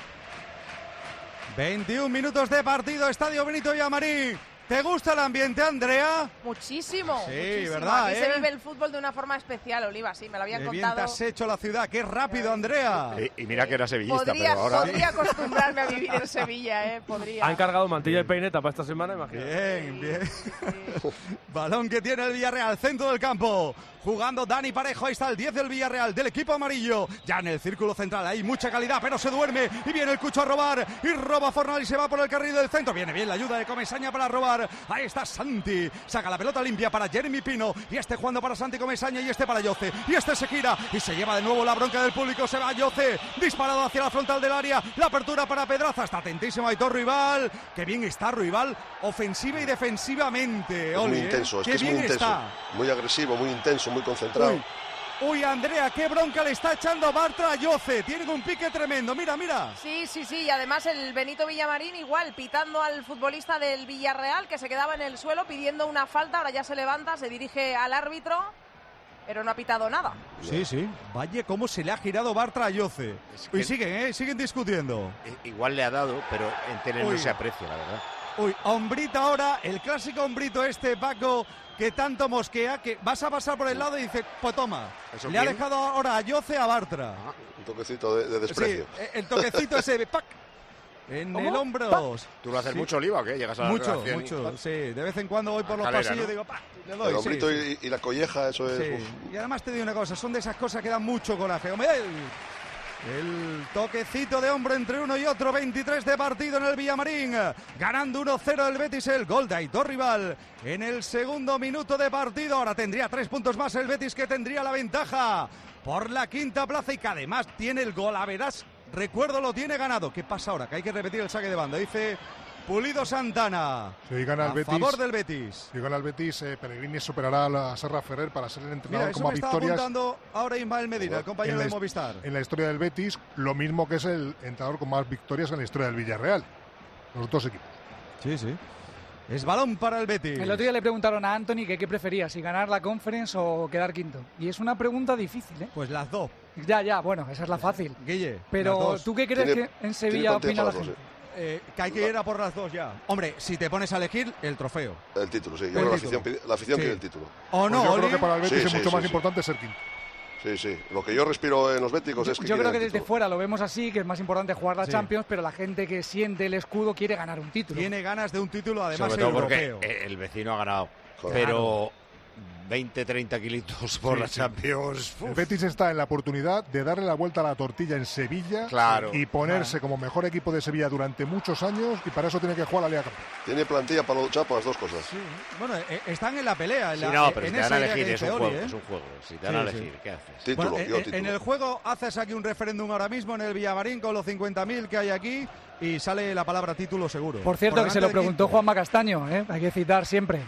veintiún minutos de partido, Estadio Benito Villamarín. ¿Te gusta el ambiente, Andrea? Muchísimo. Sí, muchísimo. ¿verdad, Aquí eh? se vive el fútbol de una forma especial, Oliva, sí, me lo habían Qué bien te contado. has hecho la ciudad, qué rápido, Andrea. Y, y mira que era sevillista, Podría, pero ahora... podría acostumbrarme a vivir en Sevilla, ¿eh? Podría. Ha encargado mantilla y peineta para esta semana, imagínate. Bien, bien. Balón que tiene el Villarreal, centro del campo. Jugando Dani Parejo, ahí está el diez del Villarreal, del equipo amarillo. Ya en el círculo central, hay mucha calidad, pero se duerme. Y viene el Cucho a robar. Y roba Fornal y se va por el carril del centro. Viene bien la ayuda de Comesaña para robar. Ahí está Santi. Saca la pelota limpia para Jeremy Pino. Y este jugando para Santi Comesaña y este para Yoce. Y este se gira y se lleva de nuevo la bronca del público. Se va Yoce. Disparado hacia la frontal del área. La apertura para Pedraza. Está atentísimo Aitor Ruibal. Qué bien está Ruibal, ofensiva y defensivamente. Es muy Oli, ¿eh? intenso, es Qué que es muy bien intenso. está. Muy agresivo, muy intenso, muy concentrado. Uy. Uy, Andrea, qué bronca le está echando Bartra a Yoce. Tienen un pique tremendo. Mira, mira. Sí, sí, sí, y además el Benito Villamarín igual, pitando al futbolista del Villarreal que se quedaba en el suelo pidiendo una falta, ahora ya se levanta, se dirige al árbitro, pero no ha pitado nada. Sí, sí. Vaya cómo se le ha girado Bartra a Yoce. que- Y siguen, ¿eh? Siguen discutiendo. I- Igual le ha dado, pero en tele no Uy. se aprecia, la verdad. Uy, hombrito ahora, el clásico hombrito este, Paco, que tanto mosquea, que vas a pasar por el lado y dice, pues toma. ¿Eso Le ha quién? dejado ahora a Yoce a Bartra. Un toquecito de, de desprecio. Sí, el toquecito ese de ¡pac! En ¿Cómo? el hombro. ¿Tú lo haces Sí. mucho, Oliva, o qué? Llegas a la Mucho, redacción y- mucho, sí. De vez en cuando voy por los Calera, pasillos ¿no? y digo, ¡pa! Le doy, El sí, hombrito sí. y, y la colleja, eso es... Sí. uf. Y además te digo una cosa, son de esas cosas que dan mucho coraje. Hombre, el, el toquecito de hombro entre uno y otro, veintitrés de partido en el Villamarín. Ganando uno cero el Betis, el gol de Aitor Rival en el segundo minuto de partido. Ahora tendría tres puntos más el Betis, que tendría la ventaja por la quinta plaza y que además tiene el gol. A verás, recuerdo, lo tiene ganado. ¿Qué pasa ahora? Que hay que repetir el saque de banda. Dice Pulido Santana. Si gana el a Betis, favor del Betis. Si gana el Betis, eh, Pellegrini superará a la Serra Ferrer para ser el entrenador Mira, eso como a me está victorias apuntando ahora Ismael Medina, el compañero en la de his- Movistar. en la historia del Betis, lo mismo que es el entrenador con más victorias en la historia del Villarreal. Los dos equipos. Sí, sí. Es balón para el Betis. El otro día le preguntaron a Anthony que qué prefería, si ganar la Conference o quedar quinto. Y es una pregunta difícil, ¿eh? Pues las dos. Ya, ya, bueno, esa es la fácil. Guille, las Pero dos. ¿tú qué crees Tiene- que en tiene Sevilla planteado opina la las dos, gente? Eh, que hay que ir a por las dos ya. Hombre, si te pones a elegir, el trofeo. El título, sí. Yo El creo que la título. afición, pide- la afición Sí. quiere el título. ¿O no, Pues yo Oli? creo que para el Betis Sí, es sí, mucho sí, más sí. importante ser quinto. Sí, sí. Lo que yo respiro en los béticos es que Yo quieren creo que el desde título. fuera lo vemos así, que es más importante jugar la Sí. Champions, pero la gente que siente el escudo quiere ganar un título. Tiene ganas de un título, además Sobre todo porque europeo. eh, el vecino ha ganado. Joder. Pero veinte, treinta kilitos por Sí, la sí. Champions. El Betis está en la oportunidad de darle la vuelta a la tortilla en Sevilla Claro. y ponerse como mejor equipo de Sevilla durante muchos años, y para eso tiene que jugar la Liga Campeones. Tiene plantilla para luchar por las dos cosas. Bueno, eh, están en la pelea. En Sí, la- no, pero en si te dan esa a idea elegir, que es dice un Oli, juego, ¿eh? es un juego. Si te dan Sí, a sí. elegir, ¿qué haces? Título, Bueno, yo eh, título. en el juego haces aquí un referéndum ahora mismo en el Villamarín con los cincuenta mil que hay aquí y sale la palabra título seguro. Por cierto, que se lo delante de preguntó quinto. Juanma Castaño, ¿eh? Hay que citar siempre.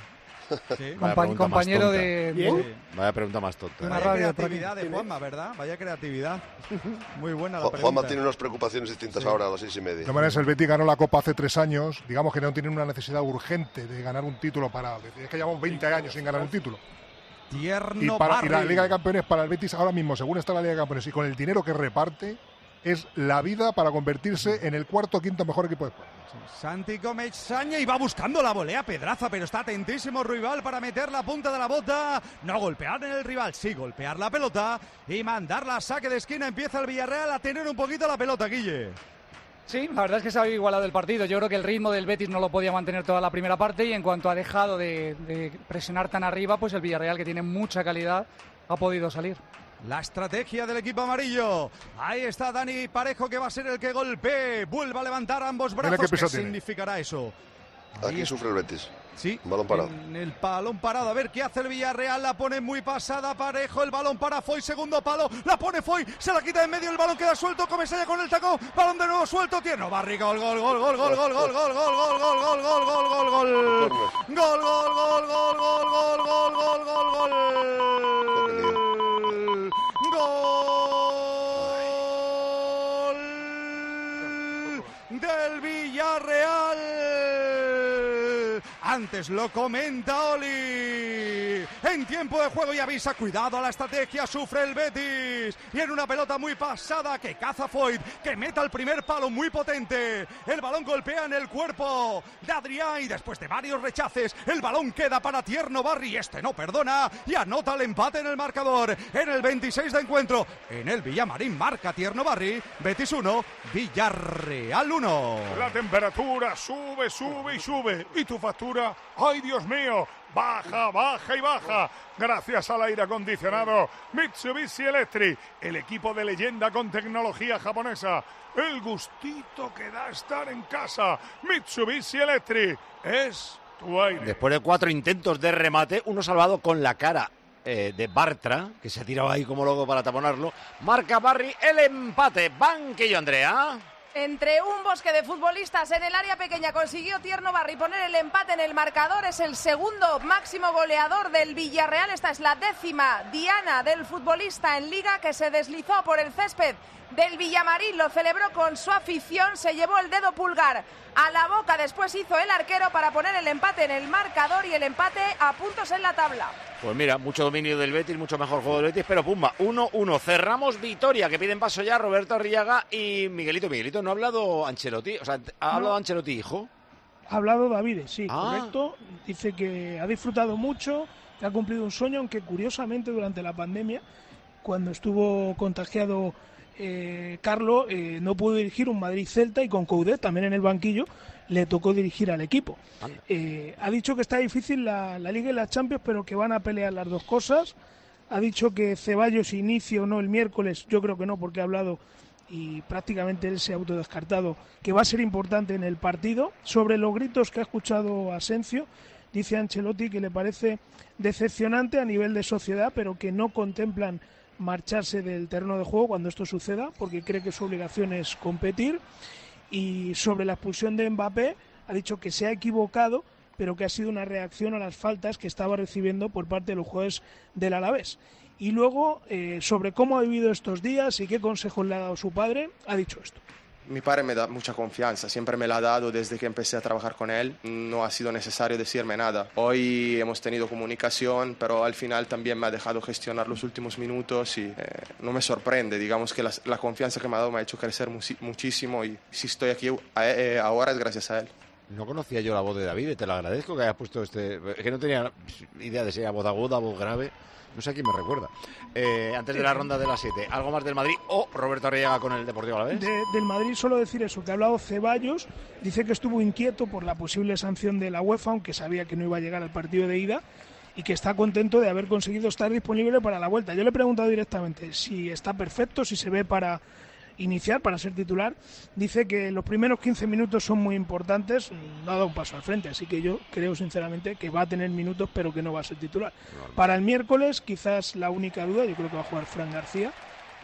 Sí. Vaya Compa compañero tonta. de, de... Vaya pregunta más tonta. Una Vaya creatividad de Juanma, ¿verdad? Vaya creatividad. Muy buena la Ju pregunta. Juanma tiene unas preocupaciones distintas Sí. ahora a las seis y media. De todas maneras, el Betis ganó la Copa hace tres años. Digamos que no tienen una necesidad urgente de ganar un título para... Es que llevamos veinte años sin ganar un título. Tierno Y, para, y la Barry. Liga de Campeones para el Betis ahora mismo, según está la Liga de Campeones y con el dinero que reparte, es la vida para convertirse en el cuarto o quinto mejor equipo de España. Santi Gómez Saña y va buscando la volea Pedraza, pero está atentísimo rival para meter la punta de la bota. No golpear en el rival, sí golpear la pelota y mandarla a saque de esquina. Empieza el Villarreal a tener un poquito la pelota, Guille. Sí, la verdad es que se ha igualado el partido. Yo creo que el ritmo del Betis no lo podía mantener toda la primera parte y en cuanto ha dejado de, de presionar tan arriba, pues el Villarreal, que tiene mucha calidad, ha podido salir. La estrategia del equipo amarillo. Ahí está Dani Parejo, que va a ser el que golpee. Vuelva a levantar ambos Mira brazos. qué peso ¿Qué tiene. significará eso? Aquí sufre el Betis. Sí, Balón parado. en el balón parado. A ver qué hace el Villarreal. La pone muy pasada Parejo. El balón para Foy. Segundo palo. La pone Foy. Se la quita de en medio. El balón queda suelto. Comesalla con el tacón. Balón de nuevo suelto. Tierno Barry. Gol, gol, gol, gol, gol, gol, gol, gol, gol, gol, gol, gol, gol, gol, gol, gol. Gol, gol, gol, gol, gol, gol, gol, gol, gol, gol. Gol del Villarreal. Antes lo comenta Oli. En tiempo de juego y avisa, cuidado a la estrategia, sufre el Betis. Y en una pelota muy pasada que caza Foyt, que meta el primer palo muy potente. El balón golpea en el cuerpo de Adrián y después de varios rechaces, el balón queda para Tierno Barry. Este no perdona y anota el empate en el marcador. En el veintiséis de encuentro, en el Villamarín marca Tierno Barry. Betis uno, Villarreal uno. La temperatura sube, sube y sube. Y tu factura, ¡ay Dios mío! Baja, baja y baja. Gracias al aire acondicionado Mitsubishi Electric, el equipo de leyenda con tecnología japonesa. El gustito que da estar en casa. Mitsubishi Electric es tu aire. Después de cuatro intentos de remate, uno salvado con la cara eh, de Bartra, que se ha tirado ahí como loco para taponarlo. Marca Barry el empate. Banquillo, Andrea. Entre un bosque de futbolistas en el área pequeña consiguió Tierno Barry poner el empate en el marcador. Es el segundo máximo goleador del Villarreal. Esta es la décima diana del futbolista en Liga, que se deslizó por el césped del Villamarín. Lo celebró con su afición. Se llevó el dedo pulgar a la boca. Después hizo el arquero para poner el empate en el marcador y el empate a puntos en la tabla. Pues mira, mucho dominio del Betis, mucho mejor juego del Betis, pero pumba, uno uno. Cerramos victoria, que piden paso ya Roberto Arriaga y Miguelito. Miguelito, ¿no ha hablado Ancelotti? O sea, ¿ha hablado No. Ancelotti, hijo? Ha hablado David, sí, Ah. correcto. Dice que ha disfrutado mucho, que ha cumplido un sueño, aunque curiosamente durante la pandemia, cuando estuvo contagiado eh, Carlo, eh, no pudo dirigir un Madrid-Celta y con Coudet también en el banquillo le tocó dirigir al equipo. Eh, ha dicho que está difícil la, la Liga y la Champions, pero que van a pelear las dos cosas. Ha dicho que Ceballos inicie o no el miércoles, yo creo que no, porque ha hablado y prácticamente él se ha autodescartado, que va a ser importante en el partido. Sobre los gritos que ha escuchado Asensio, dice Ancelotti que le parece decepcionante a nivel de sociedad, pero que no contemplan marcharse del terreno de juego cuando esto suceda, porque cree que su obligación es competir. Y sobre la expulsión de Mbappé, ha dicho que se ha equivocado, pero que ha sido una reacción a las faltas que estaba recibiendo por parte de los jugadores del Alavés. Y luego, eh, sobre cómo ha vivido estos días y qué consejos le ha dado su padre, ha dicho esto. Mi padre me da mucha confianza, siempre me la ha dado desde que empecé a trabajar con él, no ha sido necesario decirme nada. Hoy hemos tenido comunicación, pero al final también me ha dejado gestionar los últimos minutos y eh, no me sorprende, digamos que la, la confianza que me ha dado me ha hecho crecer mu muchísimo y si estoy aquí eh, ahora es gracias a él. No conocía yo la voz de David, te lo agradezco que hayas puesto este... Es que no tenía idea de si era voz aguda, voz grave. No sé a quién me recuerda. Eh, antes de la ronda de las siete, ¿algo más del Madrid o Roberto Arriaga con el Deportivo Alavés? De, del Madrid solo decir eso, que ha hablado Ceballos, dice que estuvo inquieto por la posible sanción de la UEFA, aunque sabía que no iba a llegar al partido de ida, y que está contento de haber conseguido estar disponible para la vuelta. Yo le he preguntado directamente si está perfecto, si se ve para iniciar, para ser titular. Dice que los primeros quince minutos son muy importantes, no ha dado un paso al frente, así que yo creo sinceramente que va a tener minutos, pero que no va a ser titular. Para el miércoles, quizás la única duda, yo creo que va a jugar Fran García,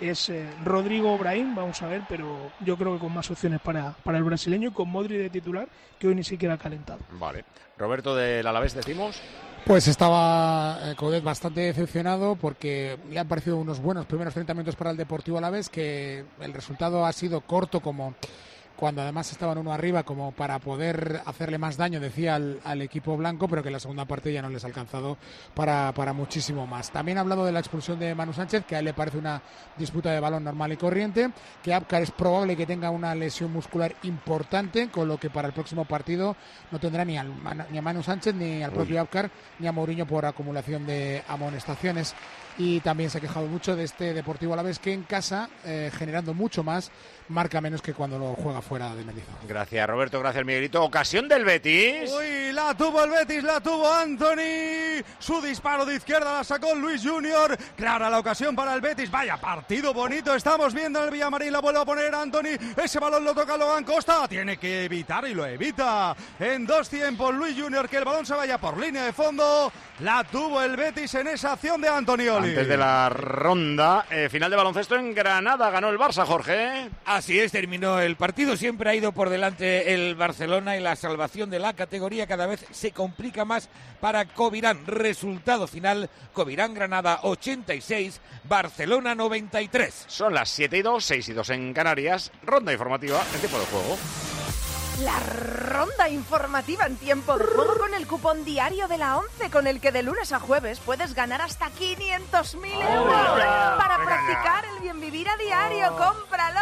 es eh, Rodrigo Brahim, vamos a ver, pero yo creo que con más opciones para, para el brasileño y con Modri de titular, que hoy ni siquiera ha calentado. Vale. Roberto del Alavés, decimos. Pues estaba eh, Coudet bastante decepcionado porque le han parecido unos buenos primeros treinta minutos para el Deportivo Alavés, que el resultado ha sido corto, como cuando además estaban uno arriba, como para poder hacerle más daño, decía, al, al equipo blanco, pero que la segunda parte ya no les ha alcanzado para, para muchísimo más. También ha hablado de la expulsión de Manu Sánchez, que a él le parece una disputa de balón normal y corriente, que Abkar es probable que tenga una lesión muscular importante, con lo que para el próximo partido no tendrá ni, al, ni a Manu Sánchez, ni al propio Abkar, ni a Mourinho por acumulación de amonestaciones. Y también se ha quejado mucho de este Deportivo Alavés, que en casa, eh, generando mucho más, marca menos que cuando lo juega fuera de Mendizorroza. Gracias, Roberto. Gracias, Miguelito. Ocasión del Betis. Uy, la tuvo el Betis, la tuvo Anthony. Su disparo de izquierda la sacó Luis Junior. Clara la ocasión para el Betis. Vaya partido bonito estamos viendo en el Villamarín. La vuelve a poner Anthony. Ese balón lo toca Logan Costa. Tiene que evitar y lo evita. En dos tiempos Luis Junior, que el balón se vaya por línea de fondo. La tuvo el Betis en esa acción de Antonioli. Antes de la ronda, eh, final de baloncesto en Granada, ganó el Barça, Jorge. Así es, terminó el partido, siempre ha ido por delante el Barcelona y la salvación de la categoría cada vez se complica más para Covirán. Resultado final, Covirán Granada ochenta y seis, Barcelona noventa y tres. Son las siete y dos, seis y dos en Canarias, ronda informativa en tiempo de juego. La ronda informativa en tiempo de juego con el cupón diario de la ONCE, con el que de lunes a jueves puedes ganar hasta quinientos mil euros ya, para venga practicar ya. el bien vivir a diario. ¡Cómpralo!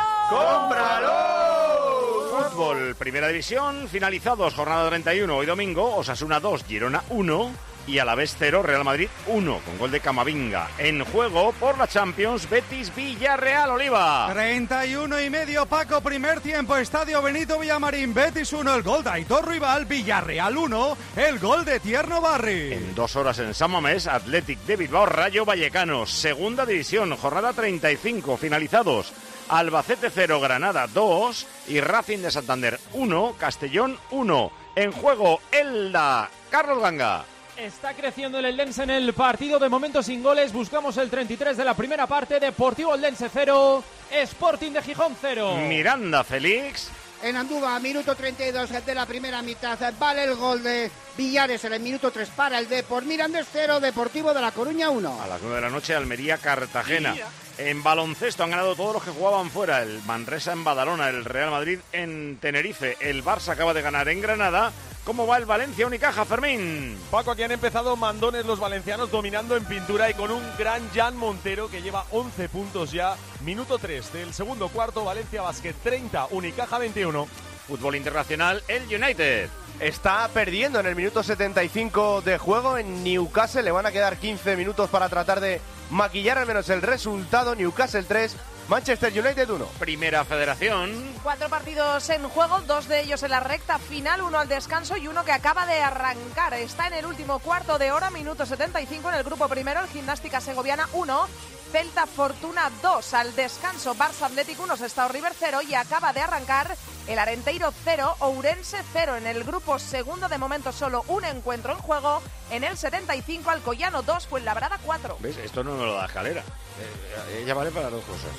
¡Cómpralo! Fútbol, Primera División, finalizados, jornada treinta y uno, hoy domingo, Osasuna dos, Girona uno y Alavés cero, Real Madrid uno, con gol de Camavinga. En juego por la Champions, Betis Villarreal, Oliva. treinta y uno y medio, Paco, primer tiempo, Estadio Benito Villamarín, Betis uno, el gol de Aitor Rival, Villarreal uno, el gol de Tierno Barri. En dos horas en San Mamés, Athletic de Bilbao, Rayo Vallecano, Segunda División, jornada treinta y cinco, finalizados, Albacete cero, Granada dos y Racing de Santander uno, Castellón uno. En juego, Elda, Carlos Ganga. Está creciendo el Eldense en el partido, de momento sin goles, buscamos el treinta y tres de la primera parte, Deportivo Eldense cero, Sporting de Gijón cero. Miranda, Félix. En Andúba, minuto treinta y dos de la primera mitad, vale el gol de Villares en el minuto tres para el Depor. Mirandés cero, Deportivo de La Coruña uno. A las nueve de la noche, Almería, Cartagena. En baloncesto han ganado todos los que jugaban fuera. El Manresa en Badalona, el Real Madrid en Tenerife. El Barça acaba de ganar en Granada. ¿Cómo va el Valencia Unicaja, Fermín? Paco, aquí han empezado mandones los valencianos dominando en pintura y con un gran Jan Montero que lleva once puntos ya. Minuto tres del segundo cuarto, Valencia Basket treinta, Unicaja veintiuno. Fútbol internacional, el United. Está perdiendo en el minuto setenta y cinco de juego en Newcastle. Le van a quedar quince minutos para tratar de maquillar al menos el resultado. Newcastle tres, Manchester United uno. Primera Federación. Cuatro partidos en juego, dos de ellos en la recta final, uno al descanso y uno que acaba de arrancar. Está en el último cuarto de hora, minuto setenta y cinco en el grupo primero, el Gimnástica Segoviana uno, Celta Fortuna dos. Al descanso, Barça Athletic uno, Sestao River cero y acaba de arrancar el Arenteiro cero, Ourense cero. En el grupo segundo, de momento solo un encuentro en juego. En el setenta y cinco, Alcoyano dos, Fuenlabrada cuatro. ¿Ves? Esto no me lo da Escalera. Eh, ella vale para dos cosas.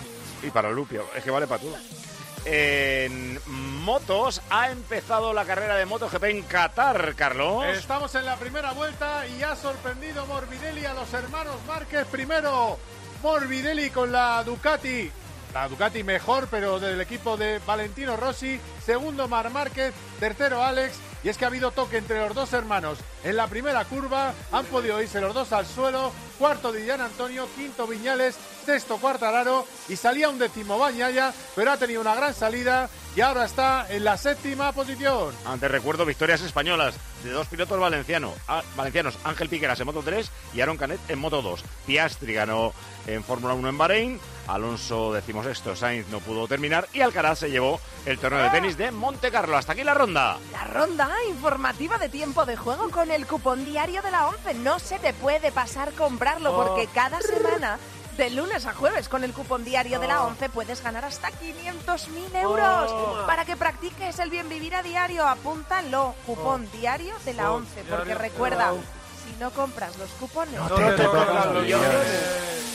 Y para Lupio, es que vale para todo. En motos ha empezado la carrera de MotoGP en Qatar, Carlos. Estamos en la primera vuelta y ha sorprendido Morbidelli a los hermanos Márquez. Primero Morbidelli con la Ducati, la Ducati mejor, pero del equipo de Valentino Rossi. Segundo Marc Márquez, tercero Alex. Y es que ha habido toque entre los dos hermanos en la primera curva, han podido irse los dos al suelo. Cuarto Dillan Antonio, quinto Viñales, sexto Quartararo y salía un décimo Bagnaia, pero ha tenido una gran salida y ahora está en la séptima posición. Antes recuerdo victorias españolas de dos pilotos valencianos, ah, valencianos, Ángel Piqueras en Moto tres y Aaron Canet en Moto dos. Piastri ganó en Fórmula uno en Bahrein, Alonso decimosexto, Sainz no pudo terminar y Alcaraz se llevó el torneo de tenis de Monte Carlo. Hasta aquí la ronda. La ronda informativa de tiempo de juego con el cupón diario de la ONCE. No se te puede pasar comprarlo porque cada semana, de lunes a jueves, con el cupón diario de la ONCE puedes ganar hasta quinientos mil euros. Para que practiques el bien vivir a diario, apúntalo. Cupón diario de la ONCE, porque recuerda, si no compras los cupones... No te tocan los millones.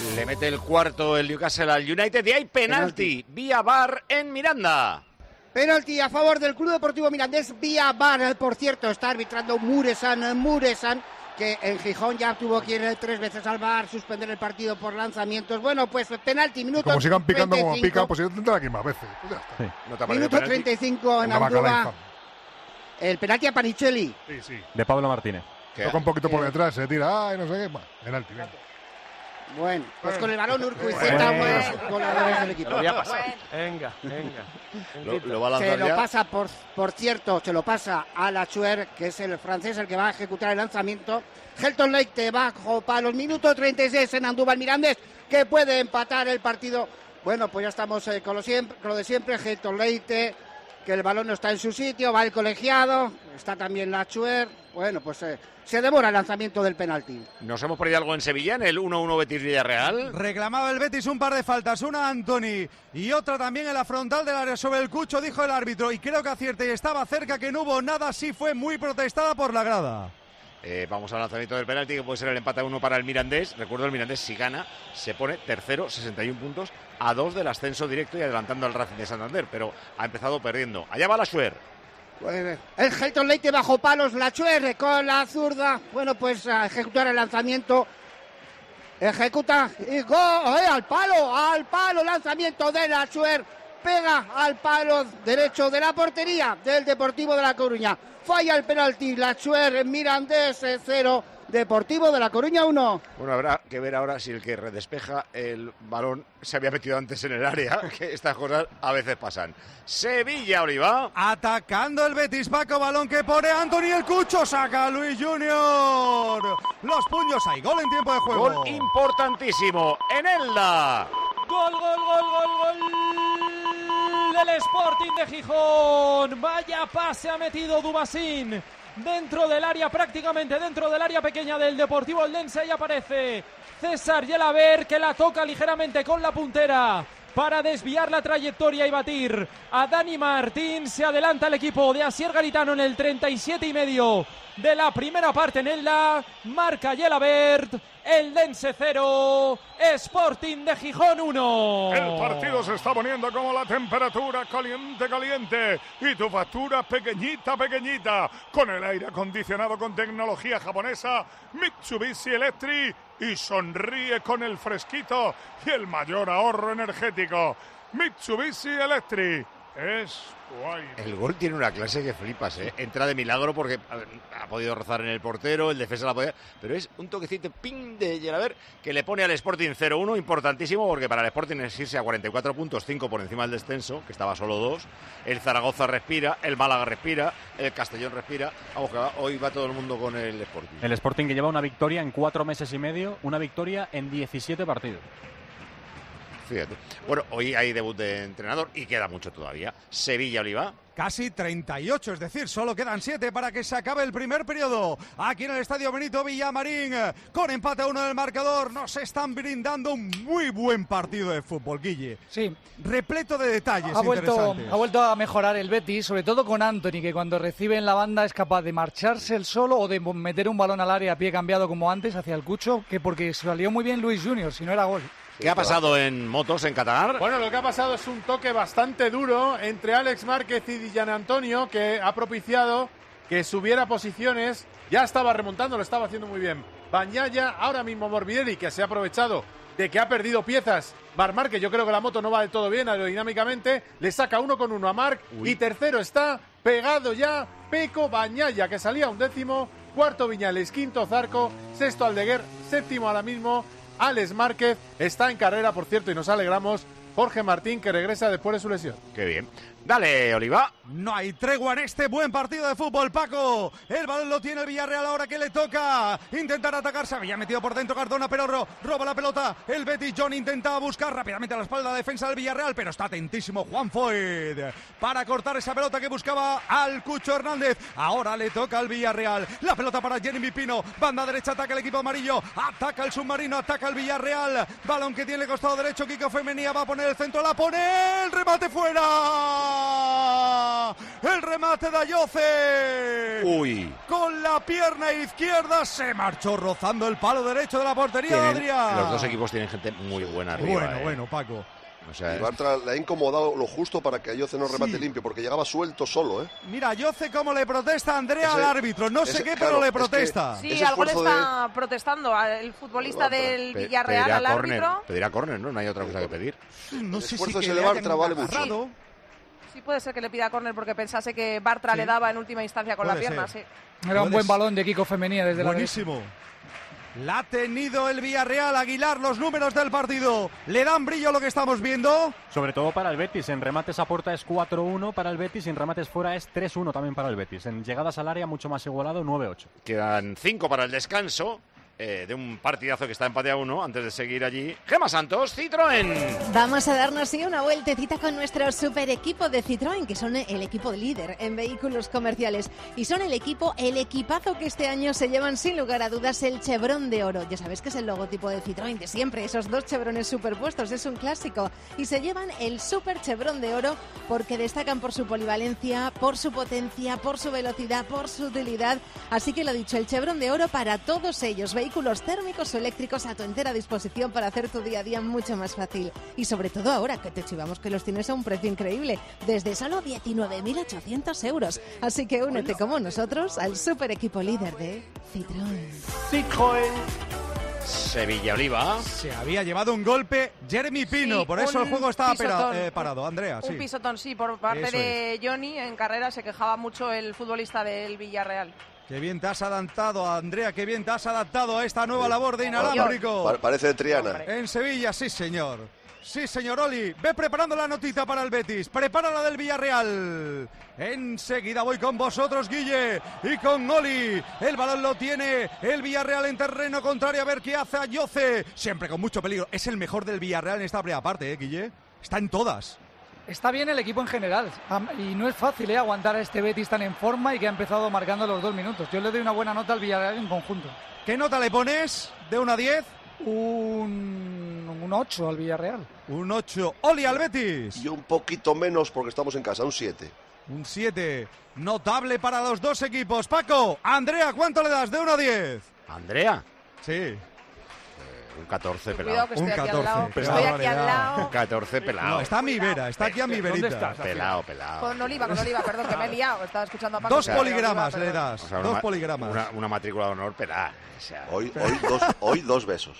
Le mete el cuarto el Newcastle al United y hay penalti, penalti. vía V A R en Miranda. Penalti a favor del Club Deportivo Mirandés vía V A R. Por cierto, está arbitrando Muresan, Muresan, que en Gijón ya tuvo que ir tres veces al V A R, suspender el partido por lanzamientos. Bueno, pues penalti, minuto como sigan picando treinta y cinco. Como pican, pues yo tendré aquí más veces. Pues ya está. Sí. ¿No minuto treinta y cinco en Andúba. El penalti a Panicelli. Sí, sí. De Pablo Martínez. Toca un poquito por detrás, se tira, ay, no sé qué. Bueno, penalti, venga. Bueno, pues con el balón Urquizueta, bueno, goleadores del equipo. Lo voy a pasar. Venga, venga. Lo, lo va a lanzar se lo ya. pasa, por, por cierto, se lo pasa a Lachuer, que es el francés el que va a ejecutar el lanzamiento. Helton Leite bajo palos, minuto treinta y seis en Andúbal Mirandés, que puede empatar el partido. Bueno, pues ya estamos eh, con, lo siempre, con lo de siempre, Helton Leite, que el balón no está en su sitio, va el colegiado, está también Lachuer. Bueno, pues eh, se demora el lanzamiento del penalti. Nos hemos perdido algo en Sevilla, en el uno uno Betis Villarreal. Reclamaba el Betis un par de faltas, una a Antoni y otra también en la frontal del área sobre el Cucho, dijo el árbitro, y creo que acierte y estaba cerca, que no hubo nada, sí fue muy protestada por la grada. Eh, vamos al lanzamiento del penalti, que puede ser el empate a uno para el Mirandés. Recuerdo, el Mirandés, si gana, se pone tercero, sesenta y uno puntos, a dos del ascenso directo y adelantando al Racing de Santander, pero ha empezado perdiendo. Allá va Lachuer. El Helton Leite bajo palos, Lachuer con la zurda. Bueno, pues a ejecutar el lanzamiento. Ejecuta y gol, eh, al palo, al palo, lanzamiento de Lachuer. Pega al palo derecho de la portería del Deportivo de La Coruña. Falla el penalti, Lachuer, Mirandés cero, Deportivo de La Coruña uno. Bueno, habrá que ver ahora si el que redespeja el balón se había metido antes en el área, que estas cosas a veces pasan. Sevilla, Oliva. Atacando el Betis, Paco, balón que pone Antoni, el Cucho, saca a Luis Junior. Los puños, hay gol en tiempo de juego. Gol importantísimo en Elda. Gol, gol, gol, gol, gol del Sporting de Gijón. Vaya pase ha metido Dubasín dentro del área, prácticamente dentro del área pequeña del Deportivo Eldense. Y aparece César Yelaber, que la toca ligeramente con la puntera para desviar la trayectoria y batir a Dani Martín. Se adelanta el equipo de Asier Garitano en el treinta y siete y medio de la primera parte en Elda. Marca Yelabert, Eldense cero, Sporting de Gijón uno. El partido se está poniendo como la temperatura, caliente, caliente, y tu factura pequeñita, pequeñita, con el aire acondicionado con tecnología japonesa Mitsubishi Electric, y sonríe con el fresquito y el mayor ahorro energético. Mitsubishi Electric es guay. El gol tiene una clase que flipas, ¿eh? Entra de milagro porque a ver, ha podido rozar en el portero, el defensa la podía, pero es un toquecito ping de Yelaber que le pone al Sporting cero uno, importantísimo, porque para el Sporting es irse a cuarenta y cuatro puntos, cinco por encima del descenso, que estaba solo dos. El Zaragoza respira, el Málaga respira, el Castellón respira. Vamos, que va, hoy va todo el mundo con el Sporting. El Sporting, que lleva una victoria en cuatro meses y medio, una victoria en diecisiete partidos. Fíjate. Bueno, hoy hay debut de entrenador y queda mucho todavía. Sevilla, Oliva. Casi treinta y ocho, es decir, solo quedan siete para que se acabe el primer periodo. Aquí en el Estadio Benito Villamarín, con empate a uno del marcador, nos están brindando un muy buen partido de fútbol, Guille. Sí. Repleto de detalles ha vuelto, interesantes. ha vuelto a mejorar el Betis, sobre todo con Antoni, que cuando recibe en la banda es capaz de marcharse el solo o de meter un balón al área a pie cambiado como antes hacia el Cucho, que porque salió muy bien Luis Junior, si no era gol. ¿Qué ha pasado en motos en Qatar? Bueno, lo que ha pasado es un toque bastante duro entre Alex Márquez y Di Gianantonio, que ha propiciado que subiera posiciones. Ya estaba remontando, lo estaba haciendo muy bien Bagnaia, ahora mismo Morbidelli, que se ha aprovechado de que ha perdido piezas. Marc Márquez, yo creo que la moto no va del todo bien aerodinámicamente, le saca uno con uno a Marc. Uy. Y tercero está pegado ya Peco Bagnaia, que salía un décimo, cuarto Viñales, quinto Zarco, sexto Aldeguer, séptimo ahora mismo Alex Márquez. Está en carrera, por cierto, y nos alegramos, Jorge Martín, que regresa después de su lesión. Qué bien. Dale, Oliva. No hay tregua en este buen partido de fútbol, Paco. El balón lo tiene el Villarreal ahora, que le toca intentar atacar. Se había metido por dentro Cardona, pero ro roba la pelota. El Betis, John intentaba buscar rápidamente a la espalda la defensa del Villarreal, pero está atentísimo Juan Foyd para cortar esa pelota que buscaba al Cucho Hernández. Ahora le toca al Villarreal. La pelota para Jeremy Pino. Banda derecha, ataca el equipo amarillo. Ataca el submarino, ataca el Villarreal. Balón que tiene el costado derecho. Kiko Femenía va a poner el centro, la pone. El remate fuera. El remate de Ayoce. Uy. Con la pierna izquierda se marchó rozando el palo derecho de la portería de Tienen- Adrián. Los dos equipos tienen gente muy buena arriba. Bueno, eh. bueno, Paco. O sea, Y Bartra le ha incomodado lo justo para que Ayoce no remate Sí. limpio, porque llegaba suelto solo, ¿eh? Mira, Ayoce cómo le protesta a Andrea Ese- al árbitro. No sé ese- qué, claro, pero le es que- protesta. Sí, Ese algo le esfuerzo está protestando al futbolista del pe- Villarreal, pedirá al córner, árbitro. pedirá córner, ¿no? No hay otra cosa que pedir. No El sé esfuerzo si ese que de le hayan Bartra vale mucho. agarrado. Sí, puede ser que le pida córner porque pensase que Bartra Sí. le daba en última instancia con la Puede pierna, ser. sí. Era un Puede buen ser. balón de Kiko Femenía desde la derecha. Buenísimo. La ha tenido el Villarreal. Aguilar, los números del partido. ¿Le dan brillo a lo que estamos viendo? Sobre todo para el Betis. En remates a puerta es cuatro uno para el Betis y en remates fuera es tres uno también para el Betis. En llegadas al área mucho más igualado, nueve ocho. Quedan cinco para el descanso eh, de un partidazo que está empate a uno. Antes de seguir allí, Gemma Santos, Citroën. Vamos a darnos sí, una vueltecita con nuestro super equipo de Citroën, que son el equipo líder en vehículos comerciales. Y son el equipo, el equipazo que este año se llevan sin lugar a dudas el Chevron de Oro. Ya sabes que es el logotipo de Citroën de siempre, esos dos chevrones superpuestos, es un clásico. Y se llevan el super Chevron de Oro porque destacan por su polivalencia, por su potencia, por su velocidad, por su utilidad. Así que lo dicho, el Chevron de Oro para todos ellos. Vehículos térmicos o eléctricos a tu entera disposición para hacer tu día a día mucho más fácil. Y sobre todo ahora que te chivamos que los tienes a un precio increíble, desde solo diecinueve mil ochocientos euros. Así que únete como nosotros al super equipo líder de Citroën. Citroën. Sevilla Oliva. Se había llevado un golpe Jeremy Pino, Sí, por eso un el juego estaba pera- pisotón. eh, parado. Andrea, sí. Un pisotón, sí, por parte Eso de Johnny. En carrera se quejaba mucho el futbolista del Villarreal. Qué bien te has adaptado, Andrea, qué bien te has adaptado a esta nueva labor de inalámbrico. Pa- parece de Triana. En Sevilla, sí, señor. Sí, señor Oli. Ve preparando la notita para el Betis. Prepara la del Villarreal. Enseguida voy con vosotros, Guille. Y con Oli. El balón lo tiene el Villarreal en terreno contrario. A ver qué hace Ayoce. Siempre con mucho peligro. Es el mejor del Villarreal en esta primera parte, ¿eh, Guille? Está en todas. Está bien el equipo en general Am- y no es fácil ¿eh? aguantar a este Betis tan en forma y que ha empezado marcando los dos minutos. Yo le doy una buena nota al Villarreal en conjunto. ¿Qué nota le pones? ¿De una a diez? Un, un ocho al Villarreal. Un ocho. Oli al Betis. Y un poquito menos porque estamos en casa, un siete. Un siete. Notable para los dos equipos. Paco, Andrea, ¿cuánto le das? De uno a diez. Andrea. Sí. Un catorce pelado. Cuidado que estoy Un aquí al catorce. lado. Pelado, Estoy aquí al vale, lado. Un catorce pelado. No, está a mi vera, está aquí a mi verita. ¿Dónde estás? Pelado, pelado. Con Oliva, con Oliva, perdón, que me he liado. Estaba escuchando a Paco. Dos Pero poligramas Oliva, le perdón. das. O sea, una Dos ma- poligramas. Una, una matrícula de honor pelada. O sea, Hoy, hoy, dos, hoy dos besos.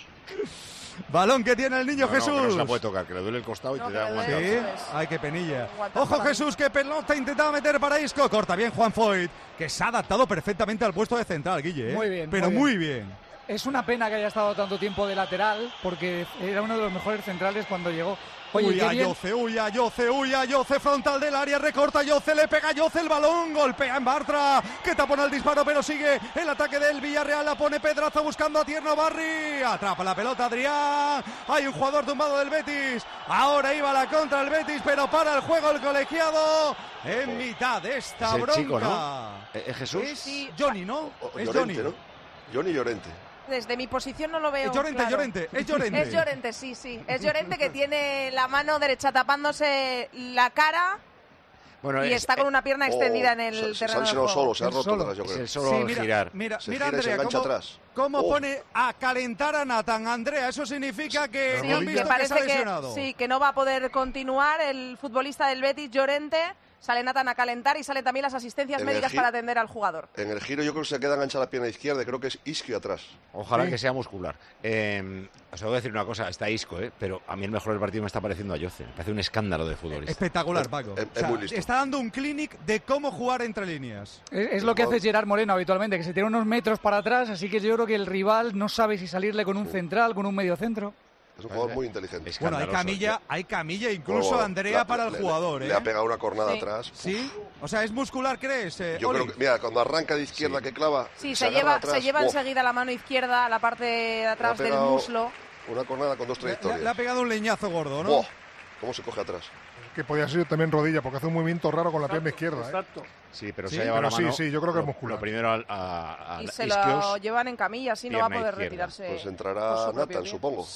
Balón que tiene el niño no, no, Jesús. que no se la puede tocar, que le duele el costado y No, te que da le un duele. guantazo. Sí, ay, qué penilla. Guantazo Ojo para Jesús, que pelota intentaba meter para Isco. Corta bien Juan Foyt, que se ha adaptado perfectamente al puesto de central, Guille. ¿eh? Muy bien, Pero muy muy bien. Es una pena que haya estado tanto tiempo de lateral porque era uno de los mejores centrales cuando llegó. Oye, uy, qué a bien. Yoce, uy, a Yoce, uy, a Yoce, frontal del área, recorta Yoce, le pega Yoce el balón, golpea en Bartra, que tapona el disparo, pero sigue el ataque del Villarreal, la pone Pedraza buscando a Tierno Barri, atrapa la pelota Adrián, hay un jugador tumbado del Betis, ahora iba la contra el Betis, pero para el juego el colegiado, en mitad de esta Es el bronca. chico, ¿no? ¿Es es Jesús? Es Johnny, ¿no? O- Es Llorente, Johnny. ¿no? Johnny Llorente. Desde mi posición no lo veo. Es Llorente, claro. Llorente, es Llorente. Es Llorente, sí, sí. Es Llorente que tiene la mano derecha tapándose la cara Bueno, y es- está con una pierna extendida en el se, se, se terreno ha de lesionado juego. solo, se ha El roto solo. atrás, yo es creo. el solo Sí, al mira, girar. Mira, Se mira gira y se Andrea, engancha cómo, atrás. cómo Oh. pone a calentar a Nathan. Andrea, eso significa que Sí, no han que visto que, parece se ha que, lesionado. sí, que no va a poder continuar el futbolista del Betis, Llorente. Sale Nathan a calentar y salen también las asistencias En médicas el gi- para atender al jugador. En el giro yo creo que se queda enganchada la pierna izquierda, creo que es Isquio atrás. Ojalá Sí. que sea muscular. Eh, os voy a decir una cosa, está Isco, ¿eh? Pero a mí el mejor del partido me está pareciendo a Yoce. Me parece un escándalo de futbolista. Espectacular, Paco. Es- es muy listo. Está dando un clinic de cómo jugar entre líneas. Es, es lo que hace Gerard Moreno habitualmente, que se tira unos metros para atrás, así que yo creo que el rival no sabe si salirle con un central, con un mediocentro. Es un jugador muy inteligente. Bueno, hay camilla, hay camilla incluso, Bueno, Andrea, la- para el le- jugador, le, ¿eh? le ha pegado una cornada Sí. atrás. ¿Sí? O sea, ¿es muscular, crees? eh, Yo Oli? creo que, mira, cuando arranca de izquierda que clava, Sí, se se, agarra lleva, atrás. se lleva ¡Oh! enseguida la mano izquierda a la parte de atrás Le ha del pegado muslo. Una cornada con dos Le, le- trayectorias. le ha pegado un leñazo gordo, ¿no? ¡Oh! ¿Cómo se coge atrás? Que podía ser también rodilla, porque hace un movimiento raro con la pierna izquierda. ¿eh? Exacto. Sí, pero Sí, se ha llevado pero la sí, mano. sí, yo creo que es lo- muscular. Lo primero al- a, a Y se Isquios. lo llevan en camilla, así no va a pierna poder izquierda. retirarse. Pues por entrará su propio Nathan, pie. supongo. Sí,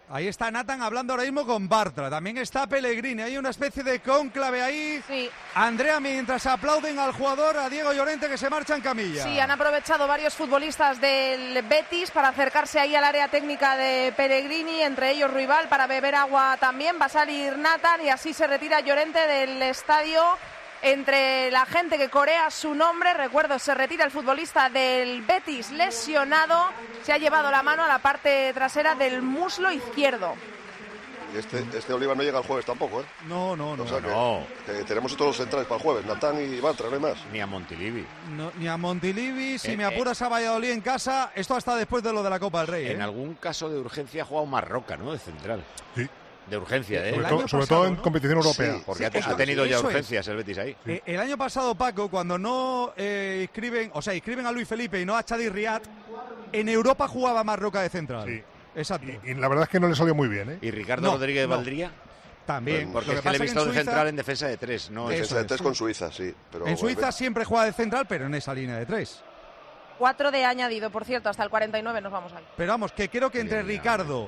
Ahí está Nathan hablando ahora mismo con Bartra. También está Pellegrini. Hay una especie de cónclave ahí. Sí. Andrea, mientras aplauden al jugador, a Diego Llorente, que se marcha en camilla. Sí, han aprovechado varios futbolistas del Betis para acercarse ahí al área técnica de Pellegrini, entre ellos Ruibal, para beber agua también. Va a salir Nathan y así se retira Llorente del estadio. Entre la gente que corea su nombre, recuerdo, se retira el futbolista del Betis lesionado. Se ha llevado la mano a la parte trasera del muslo izquierdo. Y este, este Oliva no llega el jueves tampoco, ¿eh? No, no, no. O sea que, no. que tenemos todos los centrales para el jueves, Natán y Bartra, no hay más. Ni a Montilivi. No, ni a Montilivi, si Eh, me apuras a Valladolid en casa, esto hasta después de lo de la Copa del Rey. En ¿eh? algún caso de urgencia ha jugado Marroca, ¿no? De central. Sí. De urgencia, ¿eh? Sobre, to- sobre todo en competición europea. Sí, porque Sí, ha, te- eso ha es, tenido ya eso es. urgencias el Betis ahí. Eh, el año pasado, Paco, cuando no eh, inscriben, o sea, inscriben a Luis Felipe y no a Chadi Riad, en Europa jugaba Marroca de central. Sí. Exacto. Y, y la verdad es que no le salió muy bien, ¿eh? ¿Y Ricardo No, Rodríguez no. Valdría? También. Porque Lo es que le he pasa visto en de Suiza- central en defensa de tres, ¿no? Defensa Eso de es. tres con Suiza, sí. Pero En Suiza bueno, siempre juega de central, pero en esa línea de tres. Cuatro de añadido, por cierto, hasta el cuarenta y nueve nos vamos ahí. Pero vamos, que creo que entre Bien, Ricardo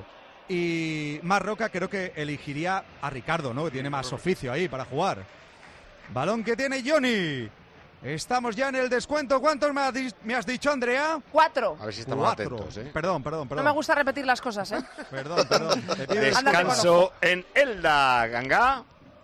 y Marroca, creo que elegiría a Ricardo, ¿no? Que tiene más oficio ahí para jugar. Balón que tiene Johnny. Estamos ya en el descuento. ¿Cuántos me has, di- me has dicho, Andrea? Cuatro. A ver si estamos Cuatro. atentos, ¿eh? Perdón, perdón, No perdón. me gusta repetir las cosas, ¿eh? Perdón, perdón. Te pido Descanso en Elda, Ganga.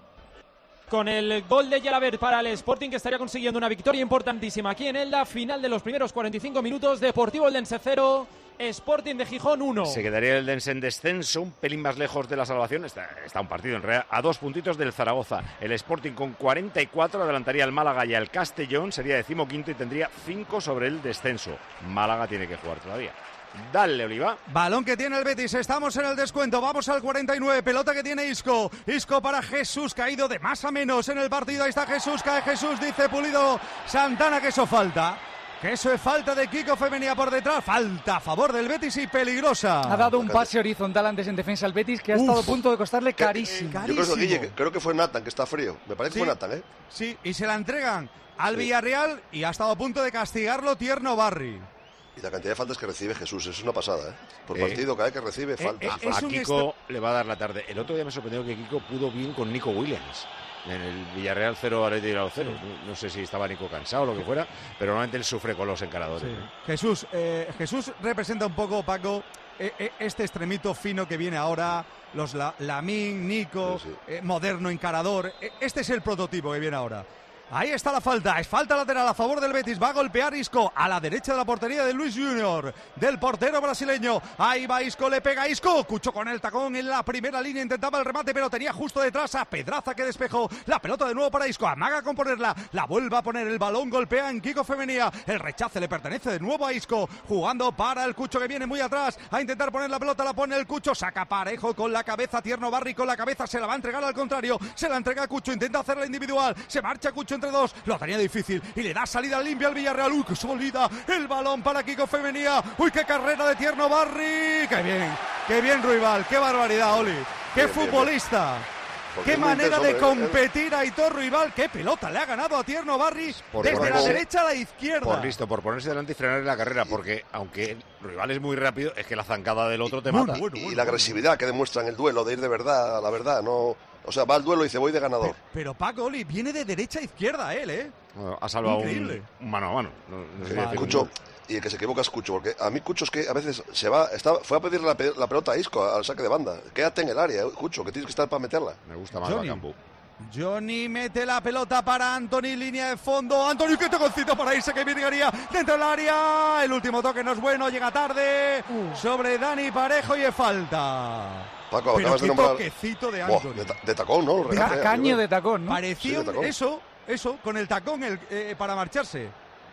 Con el gol de Yalaber para el Sporting, que estaría consiguiendo una victoria importantísima aquí en Elda. Final de los primeros cuarenta y cinco minutos. Deportivo Eldense cero, Sporting de Gijón uno. Se quedaría el Dense en descenso, un pelín más lejos de la salvación. Está, está un partido en realidad a dos puntitos del Zaragoza. El Sporting con cuarenta y cuatro adelantaría al Málaga y al Castellón. Sería decimoquinto y tendría cinco sobre el descenso. Málaga tiene que jugar todavía. Dale, Oliva. Balón que tiene el Betis, estamos en el descuento, vamos al cuarenta y nueve, pelota que tiene Isco, Isco para Jesús, caído de más a menos en el partido, ahí está Jesús, cae Jesús, dice Pulido Santana que eso falta, que eso es falta de Kiko Femenía por detrás, falta a favor del Betis y peligrosa. Ha dado un pase horizontal antes en defensa al Betis que ha estado a punto de costarle carísimo. Yo creo, Guille, que- creo que fue Nathan, que está frío. Me parece Sí. que fue Nathan, ¿eh? Sí, y se la entregan al Sí. Villarreal y ha estado a punto de castigarlo Tierno Barri. Y la cantidad de faltas que recibe Jesús, es una pasada, ¿eh? Por Eh. partido, cada vez que recibe, falta. eh, A, es a un Kiko le va a dar la tarde. El otro día me sorprendió que Kiko pudo bien con Nico Williams. En el Villarreal cero, Atleti Bilbao cero. No, no sé si estaba Nico cansado o lo que fuera, pero normalmente él sufre con los encaradores. Sí. ¿no? Jesús, eh, Jesús representa un poco, Paco, eh, eh, este extremito fino que viene ahora, los la, Lamín, Nico, Sí, sí. eh, moderno, encarador. Eh, este es el prototipo que viene ahora. Ahí está la falta, es falta lateral a favor del Betis, va a golpear Isco a la derecha de la portería de Luis Junior, del portero brasileño, ahí va Isco, le pega Isco, Cucho con el tacón en la primera línea, intentaba el remate pero tenía justo detrás a Pedraza que despejó, la pelota de nuevo para Isco, amaga con ponerla, la vuelve a poner, el balón golpea en Kiko Femenía, el rechace le pertenece de nuevo a Isco, jugando para el Cucho que viene muy atrás, a intentar poner la pelota, la pone el Cucho, saca Parejo con la cabeza, Tierno Barri con la cabeza, se la va a entregar al contrario, se la entrega a Cucho, intenta hacerla individual, se marcha Cucho entre dos, lo tenía difícil y le da salida limpia al Villarreal. Uy, qué sólida el balón para Kiko Femenía. Uy, qué carrera de Tierno Barri. Qué bien, qué bien Ruibal, qué barbaridad, Oli. Qué Bien, bien, futbolista. Porque Qué es muy manera intenso, de hombre, él- competir a Aitor Ruibal. Qué pelota le ha ganado a Tierno Barri Por desde la ponerse- derecha a la izquierda. Por listo, por ponerse delante y frenar la carrera, porque aunque el rival es muy rápido, es que la zancada del otro te mata. y la agresividad que demuestra en el duelo, de ir de verdad a la verdad, no... O sea, va al duelo y dice, voy de ganador. Pero Paco, Oli, viene de derecha a izquierda él, ¿eh? Bueno, ha salvado un, Increíble. un mano a mano. No, no sé Eh, decir Cucho, un- y el que se equivoca es Cucho, porque a mí Cucho es que a veces se va, está, fue a pedirle la, pe- la pelota a Isco al saque de banda. Quédate en el área, eh, Cucho, que tienes que estar para meterla. Me gusta más Johnny. Bacambu. Johnny mete la pelota para Anthony, línea de fondo. Anthony, qué toconcito para irse, que virgaría dentro del área. El último toque no es bueno, llega tarde. Sobre Dani Parejo y es falta. Paco, Pero acabas qué de nombrar... toquecito de Buah, Anthony. de, ta- de tacón, ¿no? El regate, Ca- caño primero. de tacón, ¿no? Parecía Sí, de tacón. eso, eso, con el tacón el, eh, para marcharse.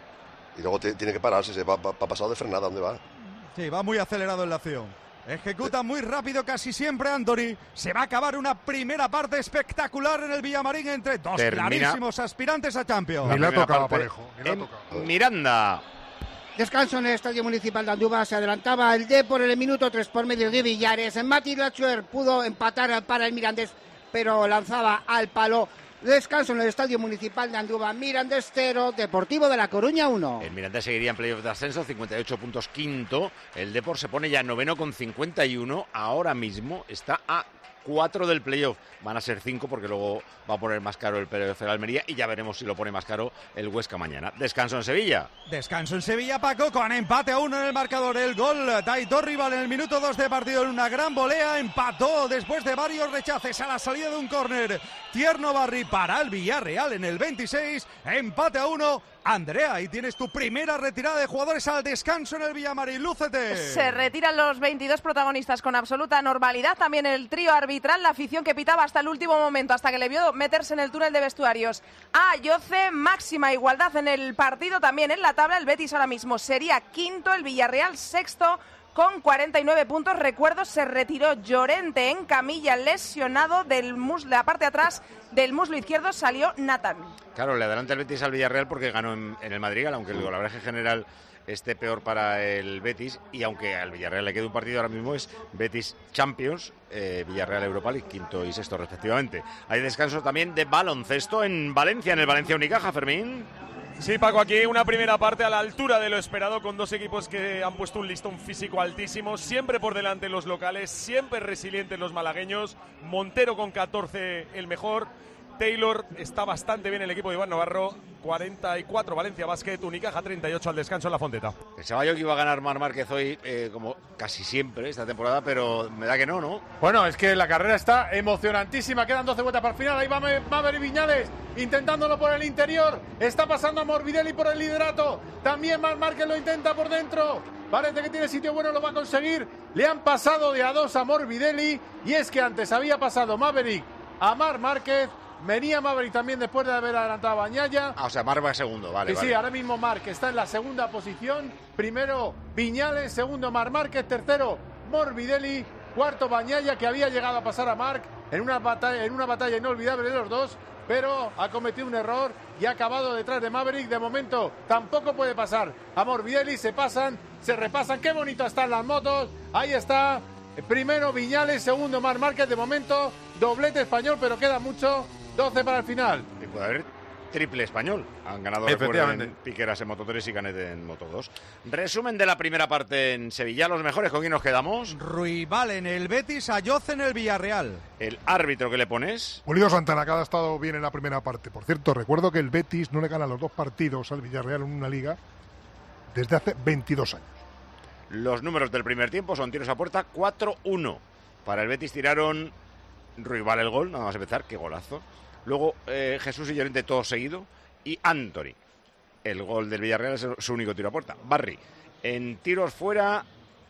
Y luego te- tiene que pararse, se va, va, va pasado de frenada, ¿dónde va? Sí, va muy acelerado en la acción. Ejecuta muy rápido casi siempre Anthony. Se va a acabar una primera parte espectacular en el Villamarín entre dos Termina. clarísimos aspirantes a Champions. Ni le ha primera tocado parte Parejo, ni le ha en tocado. Miranda. Descanso en el Estadio Municipal de Andúba, se adelantaba el D por el minuto tres por medio de Villares. Mati Lachuer pudo empatar para el Mirandés, pero lanzaba al palo Descanso en el Estadio Municipal de Andúba. Mirandés cero, Deportivo de La Coruña uno. El Mirandés seguiría en playoff de ascenso, cincuenta y ocho puntos, quinto. El Depor se pone ya noveno con cincuenta y uno. Ahora mismo está a cuatro del playoff. Van a ser cinco porque luego va a poner más caro el playoff de Almería y ya veremos si lo pone más caro el Huesca mañana. Descanso en Sevilla. Descanso en Sevilla, Paco, con empate a uno en el marcador. El gol de Aitor Rival en el minuto dos de partido en una gran volea. Empató después de varios rechaces a la salida de un córner. Tierno Barri para el Villarreal en el veintiséis. Empate a uno. Andrea, ahí tienes tu primera retirada de jugadores al descanso en el Villamarín. Lúcete. Se retiran los veintidós protagonistas con absoluta normalidad. También el trío arbitral, la afición que pitaba hasta el último momento, hasta que le vio meterse en el túnel de vestuarios. A Yoce, máxima igualdad en el partido. También en la tabla, el Betis ahora mismo sería quinto, el Villarreal sexto con cuarenta y nueve puntos. Recuerdo, se retiró Llorente en camilla, lesionado del muslo, la parte de atrás del muslo izquierdo salió Nathan. Claro, le adelanta el Betis al Villarreal porque ganó en, en el Madrigal, aunque el golaveraje general esté peor para el Betis, y aunque al Villarreal le quede un partido ahora mismo, es Betis Champions, eh, Villarreal Europa League, quinto y sexto respectivamente. Hay descanso también de baloncesto en Valencia, en el Valencia Unicaja, Fermín. Sí, Paco, aquí una primera parte a la altura de lo esperado, con dos equipos que han puesto un listón físico altísimo, siempre por delante los locales, siempre resilientes los malagueños. Montero con catorce, el mejor. Taylor, está bastante bien el equipo de Iván Navarro. cuarenta y cuatro Valencia Basket, Unicaja treinta y ocho al descanso en la Fonteta. Pensaba yo que iba a ganar Marc Márquez hoy, eh, como casi siempre esta temporada, pero me da que no, ¿no? Bueno, es que la carrera está emocionantísima. Quedan doce vueltas para el final. Ahí va Maverick Viñales intentándolo por el interior. Está pasando a Morbidelli por el liderato. También Marc Márquez lo intenta por dentro. Parece que tiene sitio bueno, lo va a conseguir. Le han pasado de a dos a Morbidelli. Y es que antes había pasado Maverick a Marc Márquez. Venía Maverick también después de haber adelantado a Bañaya. Ah, o sea, Marc va segundo, vale, sí, vale. Sí, ahora mismo Marc está en la segunda posición. Primero Viñales, segundo Marc Márquez, tercero Morbidelli, cuarto Bañaya, que había llegado a pasar a Marc en una batalla, en una batalla inolvidable de los dos, pero ha cometido un error y ha acabado detrás de Maverick. De momento tampoco puede pasar a Morbidelli. Se pasan, se repasan. Qué bonito están las motos. Ahí está. Primero Viñales, segundo Marc Márquez. De momento doblete español, pero queda mucho. doce para el final. Y puede haber triple español. Han ganado, recuerden, Piqueras en Moto tres y Canet en Moto dos. Resumen de la primera parte en Sevilla. Los mejores, ¿con quién nos quedamos? Ruibal en el Betis, Ayoce en el Villarreal. ¿El árbitro que le pones? Pulido Santana, que ha estado bien en la primera parte. Por cierto, recuerdo que el Betis no le gana los dos partidos al Villarreal en una liga desde hace veintidós años. Los números del primer tiempo son tiros a puerta cuatro uno. Para el Betis tiraron Ruibal el gol, nada más empezar, qué golazo. Luego eh, Jesús y Llorente todo seguido. Y Anthony. El gol del Villarreal es su único tiro a puerta. Barry. En tiros fuera,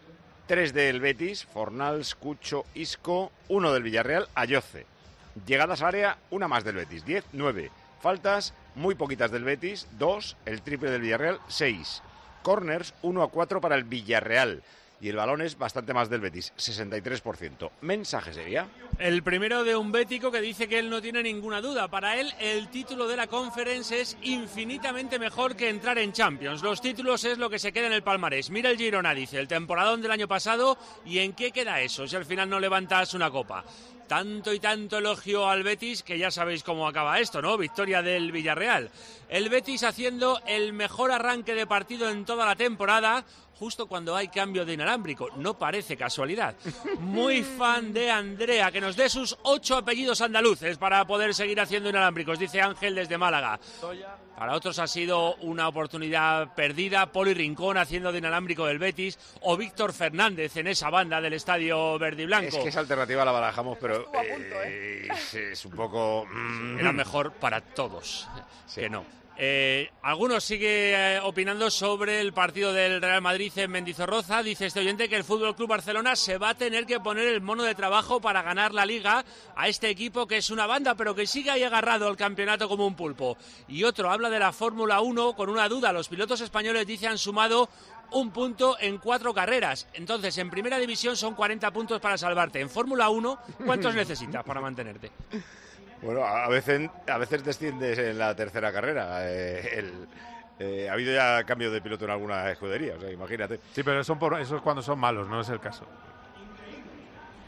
tres del Betis. Fornals, Cucho, Isco. Uno del Villarreal, Ayoce. Llegadas al área, una más del Betis. Diez, nueve. Faltas, muy poquitas del Betis. Dos. El triple del Villarreal, seis. Corners, uno a cuatro para el Villarreal. Y el balón es bastante más del Betis, sesenta y tres por ciento. ¿Mensaje sería? El primero de un bético que dice que él no tiene ninguna duda. Para él, el título de la Conference es infinitamente mejor que entrar en Champions. Los títulos es lo que se queda en el palmarés. Mira el Girona, dice, el temporadón del año pasado, ¿y en qué queda eso si al final no levantas una copa? Tanto y tanto elogio al Betis que ya sabéis cómo acaba esto, ¿no? Victoria del Villarreal. El Betis haciendo el mejor arranque de partido en toda la temporada, justo cuando hay cambio de inalámbrico. No parece casualidad. Muy fan de Andrea, que nos dé sus ocho apellidos andaluces para poder seguir haciendo inalámbricos, dice Ángel desde Málaga. Para otros ha sido una oportunidad perdida. Poli Rincón haciendo de inalámbrico del Betis, o Víctor Fernández en esa banda del Estadio Verde y Blanco. Es que esa alternativa la barajamos, pero eh, es, es un poco... Mm, Era mejor para todos, sí. Que no. Eh, algunos siguen eh, opinando sobre el partido del Real Madrid en Mendizorroza. Dice este oyente que el F C Barcelona se va a tener que poner el mono de trabajo para ganar la Liga a este equipo que es una banda pero que sigue ahí agarrado al campeonato como un pulpo. Y otro habla de la Fórmula uno con una duda. Los pilotos españoles, dice, han sumado un punto en cuatro carreras. Entonces, en Primera División son cuarenta puntos para salvarte. En Fórmula uno, ¿cuántos necesitas para mantenerte? Bueno, a veces, a veces desciendes en la tercera carrera. Eh, el, eh, ha habido ya cambio de piloto en alguna escudería, o sea, imagínate. Sí, pero son por, eso es cuando son malos, no es el caso.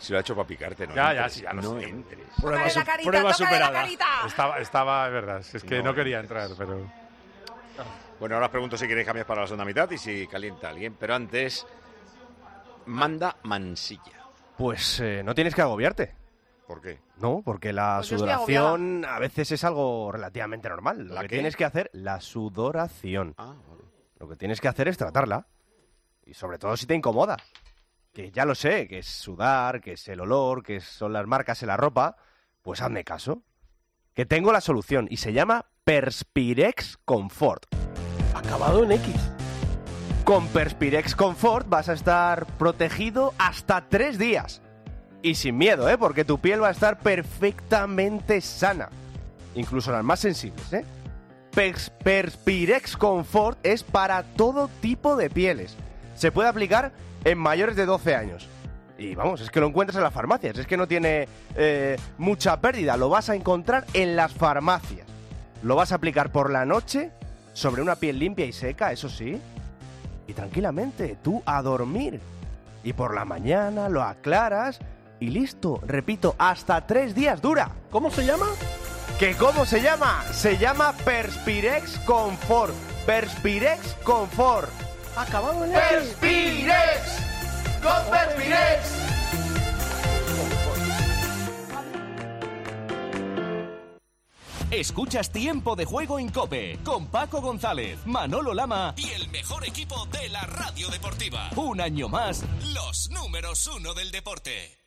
Si lo ha hecho para picarte, no Ya, entres, ya, sí, ya lo no sé. entres. Prueba, la su- carita, prueba tócale la superada. carita. Estaba, estaba, es verdad. Es que no, No, quería entrar, pero... Bueno, ahora os pregunto si queréis cambiar para la segunda mitad y si calienta alguien. Pero antes, manda Mansilla. Pues eh, no tienes que agobiarte. ¿Por qué? No, porque la Pues yo estoy sudoración a veces es algo relativamente normal. Lo ¿La que qué? tienes que hacer, la sudoración. Ah, Lo que tienes que hacer es tratarla. Y sobre todo si te incomoda. Que ya lo sé, que es sudar, que es el olor, que son las marcas en la ropa. Pues hazme caso. Que tengo la solución y se llama Perspirex Comfort. Acabado en X. Con Perspirex Comfort vas a estar protegido hasta tres días. Y sin miedo, ¿eh? Porque tu piel va a estar perfectamente sana. Incluso las más sensibles, ¿eh? Pers- Perspirex Comfort es para todo tipo de pieles. Se puede aplicar en mayores de doce años. Y vamos, es que lo encuentras en las farmacias. Es que no tiene eh, mucha pérdida. Lo vas a encontrar en las farmacias. Lo vas a aplicar por la noche sobre una piel limpia y seca, eso sí. Y tranquilamente, tú a dormir. Y por la mañana lo aclaras y listo. Repito, hasta tres días dura. ¿Cómo se llama? ¿Que cómo se llama? Se llama Perspirex Comfort. Perspirex Comfort. Acabado en Perspirex. Con Perspirex. Escuchas Tiempo de Juego en COPE con Paco González, Manolo Lama y el mejor equipo de la radio deportiva. Un año más, los números uno del deporte.